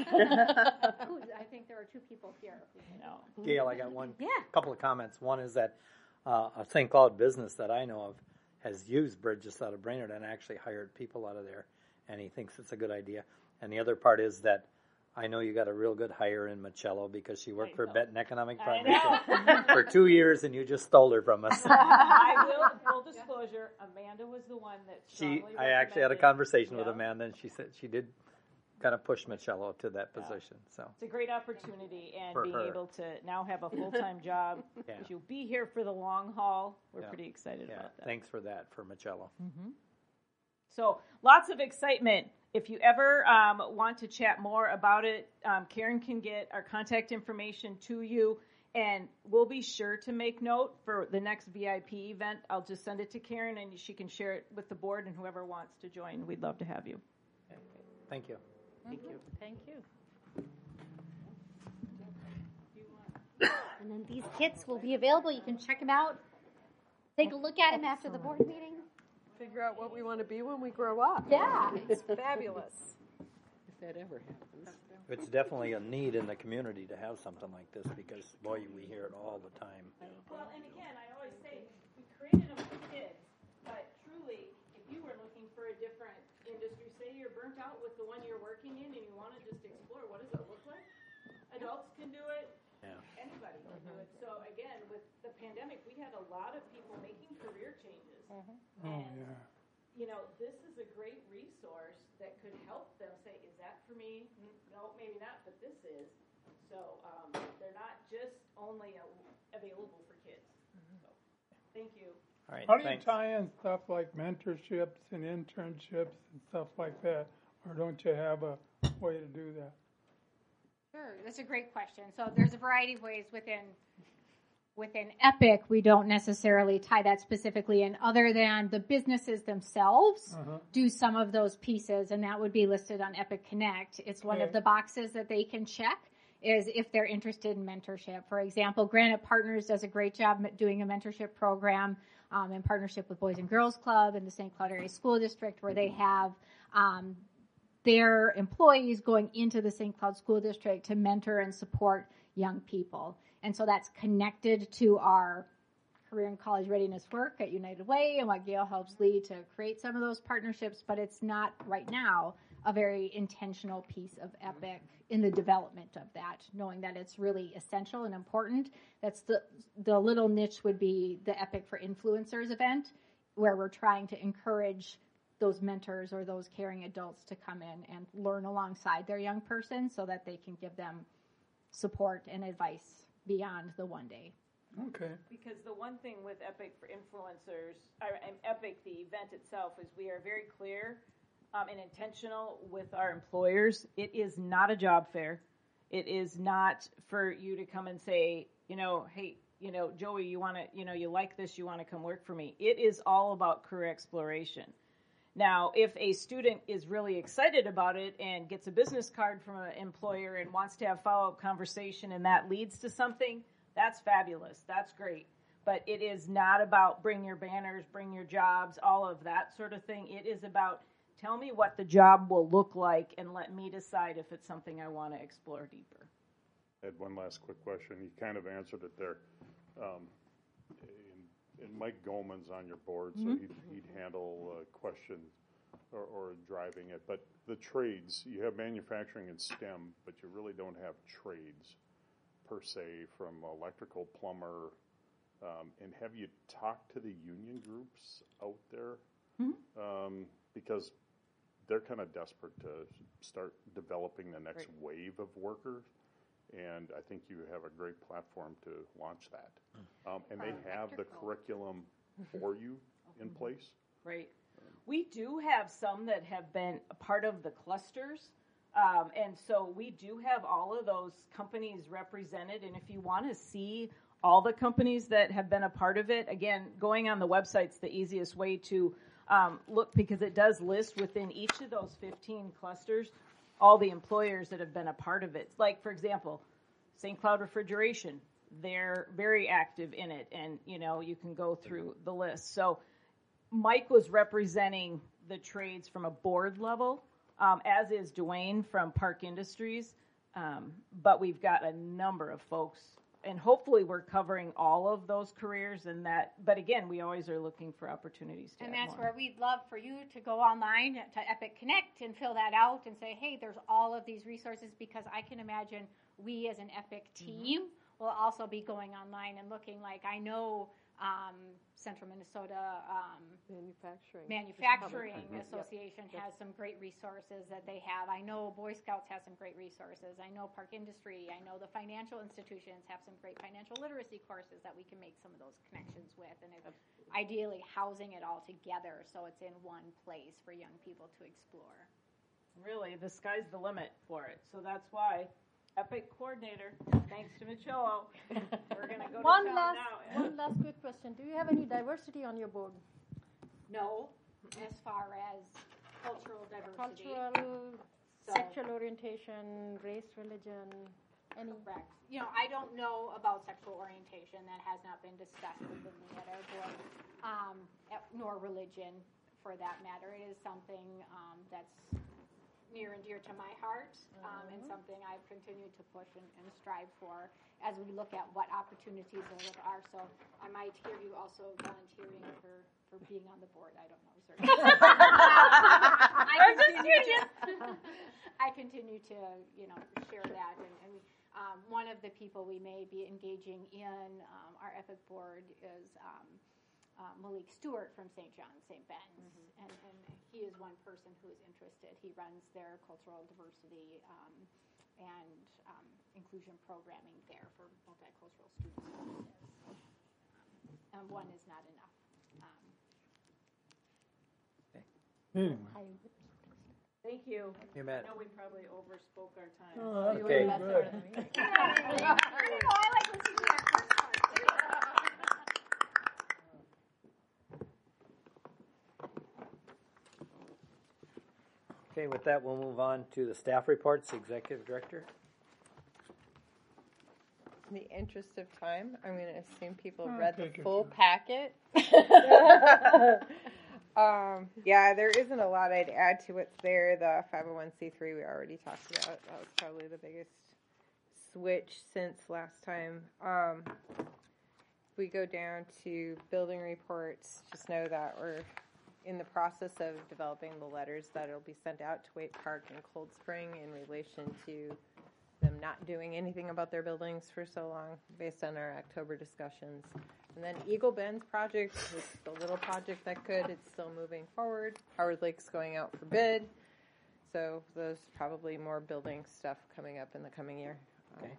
yeah. I think there are 2 people here. Gail, I got couple of comments. One is that a St. Cloud business that I know of has used Bridges out of Brainerd and actually hired people out of there, and he thinks it's a good idea. And the other part is that I know you got a real good hire in Michello because she worked for Benton Economic Partnership for 2 years, and you just stole her from us. I will, full disclosure, Amanda was the one that I actually had a conversation with Amanda, and she said she did kind of push Michello to that position. So it's a great opportunity, and for being her. able to now have a full-time job. You'll be here for the long haul. We're pretty excited about that. Thanks for that for Michello. Mm-hmm. So lots of excitement. If you ever want to chat more about it, Karen can get our contact information to you, and we'll be sure to make note for the next VIP event. I'll just send it to Karen, and she can share it with the board and whoever wants to join. We'd love to have you. Thank you. Thank you. Thank you. And then these kits will be available. You can check them out. Take a look at them after the board meeting. Figure out what we want to be when we grow up. Yeah. It's fabulous. If that ever happens. It's definitely a need in the community to have something like this because, boy, we hear it all the time. Well, and again, I always say we created them for kids, but truly, if you were looking for a different industry, say you're burnt out with the one you're working in and you want to just explore, what does it look like? Adults can do it. Anybody can do it. So again, with the pandemic, we had a lot of people making career changes. And, this is a great resource that could help them say, is that for me? No, maybe not, but this is. So they're not just only available for kids. So, thank you. All right, How do you tie in stuff like mentorships and internships and stuff like that? Or don't you have a way to do that? Sure, that's a great question. So there's a variety of ways within Epic. We don't necessarily tie that specifically in, other than the businesses themselves do some of those pieces, and that would be listed on Epic Connect. It's one of the boxes that they can check is if they're interested in mentorship. For example, Granite Partners does a great job doing a mentorship program. in partnership with Boys and Girls Club and the St. Cloud Area School District, where they have their employees going into the St. Cloud School District to mentor and support young people. And so that's connected to our career and college readiness work at United Way and what Gail helps lead to create some of those partnerships, but it's not right now a very intentional piece of EPIC in the development of that, knowing that it's really essential and important. That's the little niche would be the EPIC for Influencers event, where we're trying to encourage those mentors or those caring adults to come in and learn alongside their young person so that they can give them support and advice beyond the one day. Okay. Because the one thing with EPIC for Influencers, EPIC, the event itself, is we are very clear and intentional with our employers. It is not a job fair. It is not for you to come and say, hey, Joey, you want to, you like this, you want to come work for me. It is all about career exploration. Now, if a student is really excited about it and gets a business card from an employer and wants to have follow-up conversation and that leads to something, that's fabulous. That's great. But it is not about bring your banners, bring your jobs, all of that sort of thing. It is about tell me what the job will look like and let me decide if it's something I want to explore deeper. I had one last quick question. You kind of answered it there. And Mike Goldman's on your board, so he'd handle questions or driving it. But the trades, you have manufacturing and STEM, but you really don't have trades per se, from electrical, plumber. And have you talked to the union groups out there? Because they're kind of desperate to start developing the next wave of workers. And I think you have a great platform to launch that. And they have the curriculum for you in place. Right. We do have some that have been a part of the clusters. And so we do have all of those companies represented. And if you want to see all the companies that have been a part of it, again, going on the website's the easiest way to look, because it does list within each of those 15 clusters all the employers that have been a part of it. Like, for example, St. Cloud Refrigeration, they're very active in it, and, you can go through the list. So Mike was representing the trades from a board level, as is Dwayne from Park Industries, but we've got a number of folks, and hopefully we're covering all of those careers and that, but again, we always are looking for opportunities to And add that's more. where we'd love for you to go online to Epic Connect and fill that out and say, hey, there's all of these resources, because I can imagine we as an Epic team will also be going online and looking. Like, I know Central Minnesota Manufacturing Association has some great resources that they have. I know Boy Scouts has some great resources. I know Park Industry. I know the financial institutions have some great financial literacy courses that we can make some of those connections with. And it's ideally housing it all together so it's in one place for young people to explore. Really, the sky's the limit for it. So that's why Epic Coordinator, thanks to Micholo, we're going to go to town now. One last quick question. Do you have any diversity on your board? No, as far as cultural diversity. Cultural, sexual orientation, race, religion, any? Correct. I don't know about sexual orientation. That has not been discussed within me at our board, nor religion, for that matter. It is something that's near and dear to my heart, and something I've continued to push and strive for as we look at what opportunities there are. So I might hear you also volunteering for being on the board. I don't know, sir. I continue to share that, and one of the people we may be engaging in our EPIC board is Malik Stewart from St. John's, St. Ben's, and he is one person who is interested. He runs their cultural diversity and inclusion programming there for multicultural students. And one is not enough. Anyway. Thank you. You bet. I know we probably overspoke our time. Oh, okay, good. I like listening to that first part. Okay, with that, we'll move on to the staff reports. Executive Director. In the interest of time, I'm going to assume people I'll read the take it. full packet. Yeah, there isn't a lot I'd add to what's there. The 501c3 we already talked about. That was probably the biggest switch since last time. We go down to building reports. Just know that we're in the process of developing the letters that will be sent out to Waite Park and Cold Spring in relation to them not doing anything about their buildings for so long based on our October discussions. And then Eagle Bend's project was the little project that could. It's still moving forward. Howard Lake's going out for bid. So there's probably more building stuff coming up in the coming year. Okay.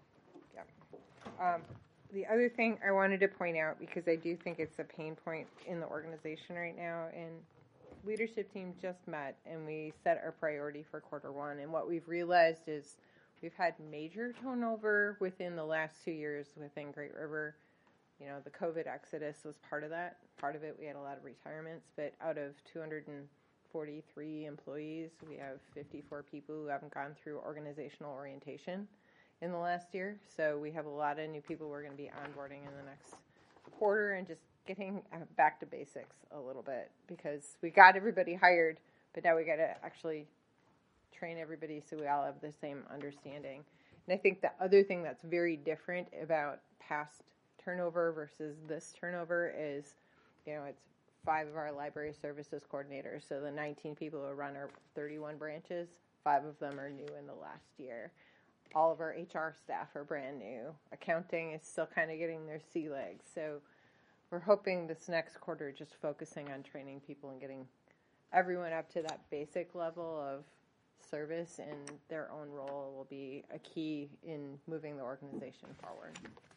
The other thing I wanted to point out, because I do think it's a pain point in the organization right now, and leadership team just met and we set our priority for Q1. And what we've realized is we've had major turnover within the last 2 years within Great River. You know, the COVID exodus was part of that. Part of it, we had a lot of retirements, but out of 243 employees, we have 54 people who haven't gone through organizational orientation in the last year. So we have a lot of new people we're going to be onboarding in the next quarter and just getting back to basics a little bit, because we got everybody hired, but now we got to actually train everybody so we all have the same understanding. And I think the other thing that's very different about past turnover versus this turnover is, you know, it's 5 of our library services coordinators. So the 19 people who run our 31 branches, 5 of them are new in the last year. All of our HR staff are brand new. Accounting is still kind of getting their sea legs. So we're hoping this next quarter just focusing on training people and getting everyone up to that basic level of service in their own role will be a key in moving the organization forward.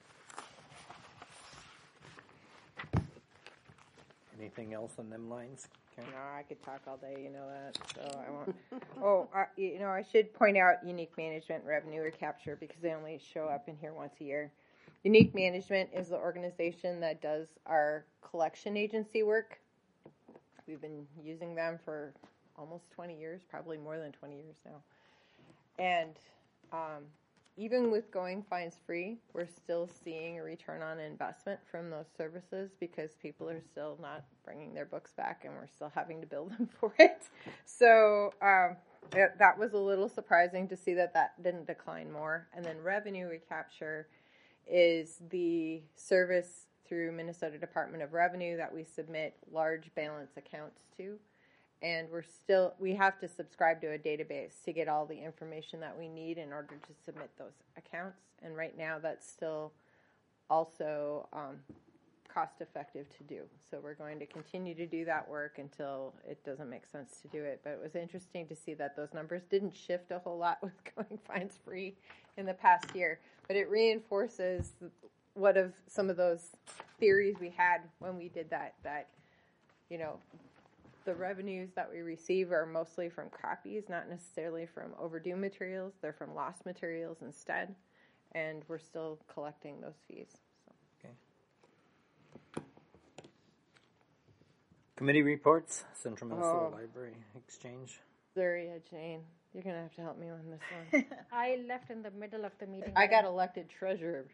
Anything else on them lines, Karen? No, I could talk all day, you know that, so I won't. You know, I should point out Unique Management revenue recapture because they only show up in here once a year. Unique Management is the organization that does our collection agency work. We've been using them for almost 20 years, probably more than 20 years now. And even with going fines free, we're still seeing a return on investment from those services because people are still not bringing their books back and we're still having to bill them for it. So that was a little surprising to see that didn't decline more. And then revenue recapture is the service through Minnesota Department of Revenue that we submit large balance accounts to. And we have to subscribe to a database to get all the information that we need in order to submit those accounts. And right now that's still also cost effective to do. So we're going to continue to do that work until it doesn't make sense to do it. But it was interesting to see that those numbers didn't shift a whole lot with going fines free in the past year. But it reinforces some of those theories we had when we did that, you know, the revenues that we receive are mostly from copies, not necessarily from overdue materials. They're from lost materials instead, and we're still collecting those fees. So. Okay. Committee reports, Central Minnesota Library Exchange. Zaria, Jane, you're going to have to help me on this one. I left in the middle of the meeting. I got elected treasurer.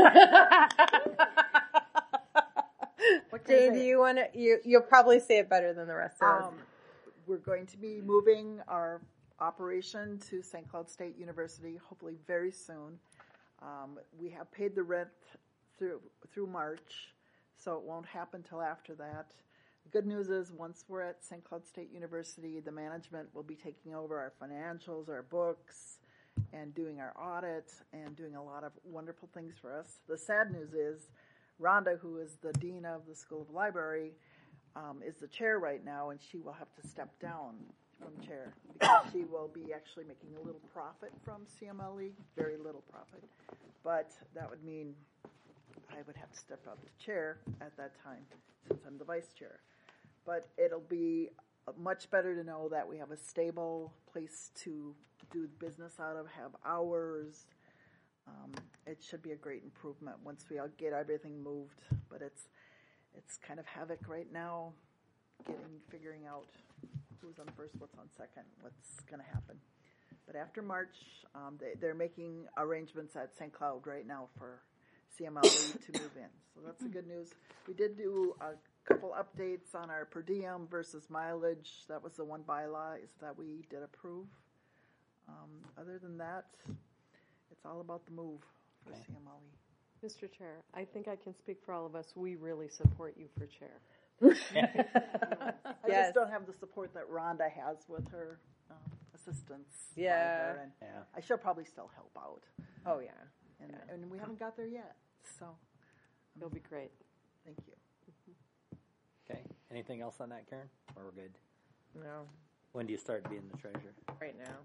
Jane, do you want to? You'll probably say it better than the rest of us. We're going to be moving our operation to St. Cloud State University, hopefully very soon. We have paid the rent through March, so it won't happen till after that. The good news is once we're at St. Cloud State University, the management will be taking over our financials, our books, and doing our audit and doing a lot of wonderful things for us. The sad news is Rhonda, who is the dean of the School of Library, is the chair right now, and she will have to step down from chair because she will be actually making a little profit from CMLE, very little profit. But that would mean I would have to step up to chair at that time since I'm the vice chair. But it'll be much better to know that we have a stable place to do business out of, have hours. It should be a great improvement once we all get everything moved. But it's kind of havoc right now, figuring out who's on first, what's on second, what's going to happen. But after March, they're making arrangements at St. Cloud right now for CMLE to move in. So that's the good news. We did do a couple updates on our per diem versus mileage. That was the one bylaw is that we did approve. Other than that, it's all about the move for CMLE. Mr. Chair, I think I can speak for all of us. We really support you for chair. I just don't have the support that Rhonda has with her assistants. Yeah. And I should probably still help out. Oh, yeah. And we haven't got there yet. So it'll be great. Thank you. Okay. Anything else on that, Karen? Or we're good? No. When do you start being the treasurer? Right now.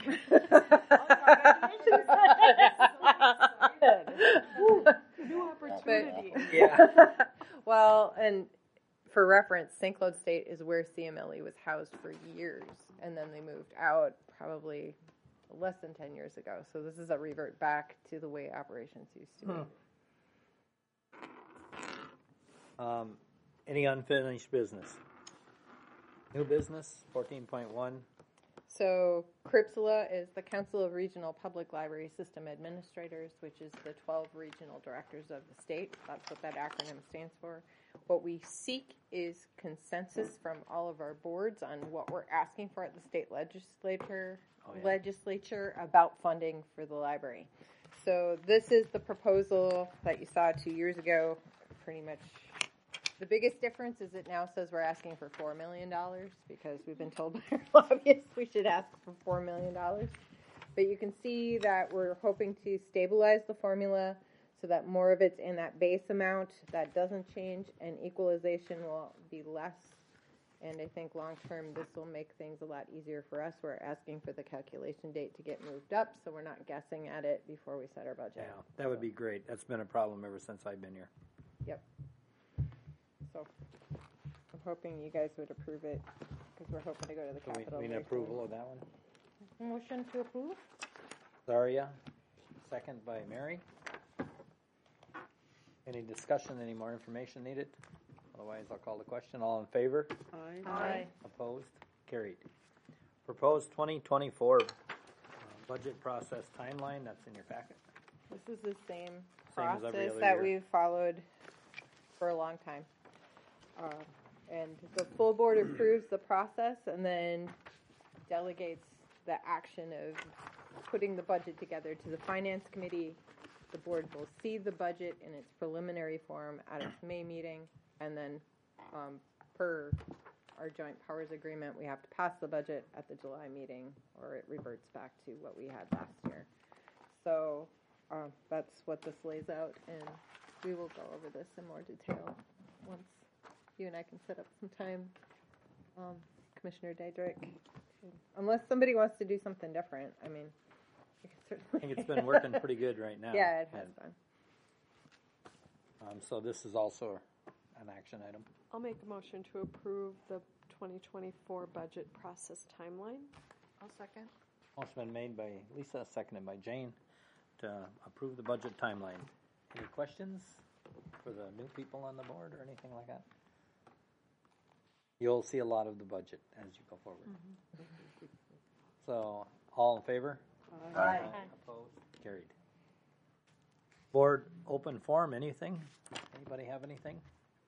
New opportunity. Yeah. Well, and for reference, St. Cloud State is where CMLE was housed for years, and then they moved out probably less than 10 years ago. So this is a revert back to the way operations used to be. Any unfinished business? New business, 14.1. So CRPSLA is the Council of Regional Public Library System Administrators, which is the 12 regional directors of the state. That's what that acronym stands for. What we seek is consensus from all of our boards on what we're asking for at the state legislature about funding for the library. So this is the proposal that you saw 2 years ago. Pretty much the biggest difference is it now says we're asking for $4 million because we've been told by our lobbyists we should ask for $4 million. But you can see that we're hoping to stabilize the formula so that more of it's in that base amount. That doesn't change, and equalization will be less. And I think long term this will make things a lot easier for us. We're asking for the calculation date to get moved up so we're not guessing at it before we set our budget. Yeah, that would be great. That's been a problem ever since I've been here. Yep. So I'm hoping you guys would approve it because we're hoping to go to the Capitol. We need approval of that one? Motion to approve? Zaria, second by Mary. Any discussion, any more information needed? Otherwise, I'll call the question. All in favor? Aye. Opposed? Carried. Proposed 2024 budget process timeline. That's in your packet. This is the same Same as every process other that year. we've followed for a long time. And the full board approves the process and then delegates the action of putting the budget together to the finance committee. The board will see the budget in its preliminary form at its May meeting, and then per our joint powers agreement, we have to pass the budget at the July meeting, or it reverts back to what we had last year. So that's what this lays out, and we will go over this in more detail once you and I can set up some time, Commissioner Diedrich. Unless somebody wants to do something different, I mean, we can certainly. I think it's been working pretty good right now. Yeah, it has been. So this is also an action item. I'll make a motion to approve the 2024 budget process timeline. I'll second. Motion been made by Lisa, seconded by Jane to approve the budget timeline. Any questions for the new people on the board or anything like that? You'll see a lot of the budget as you go forward. So, all in favor? Aye. Opposed? Carried. Board open forum, anything? Anybody have anything?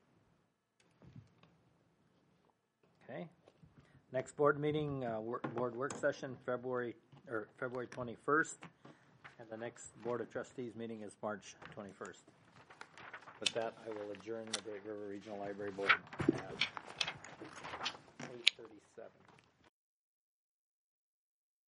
Okay. Next board meeting, board work session, February 21st. And the next Board of Trustees meeting is March 21st. With that, I will adjourn the Great River Regional Library Board at 8:37.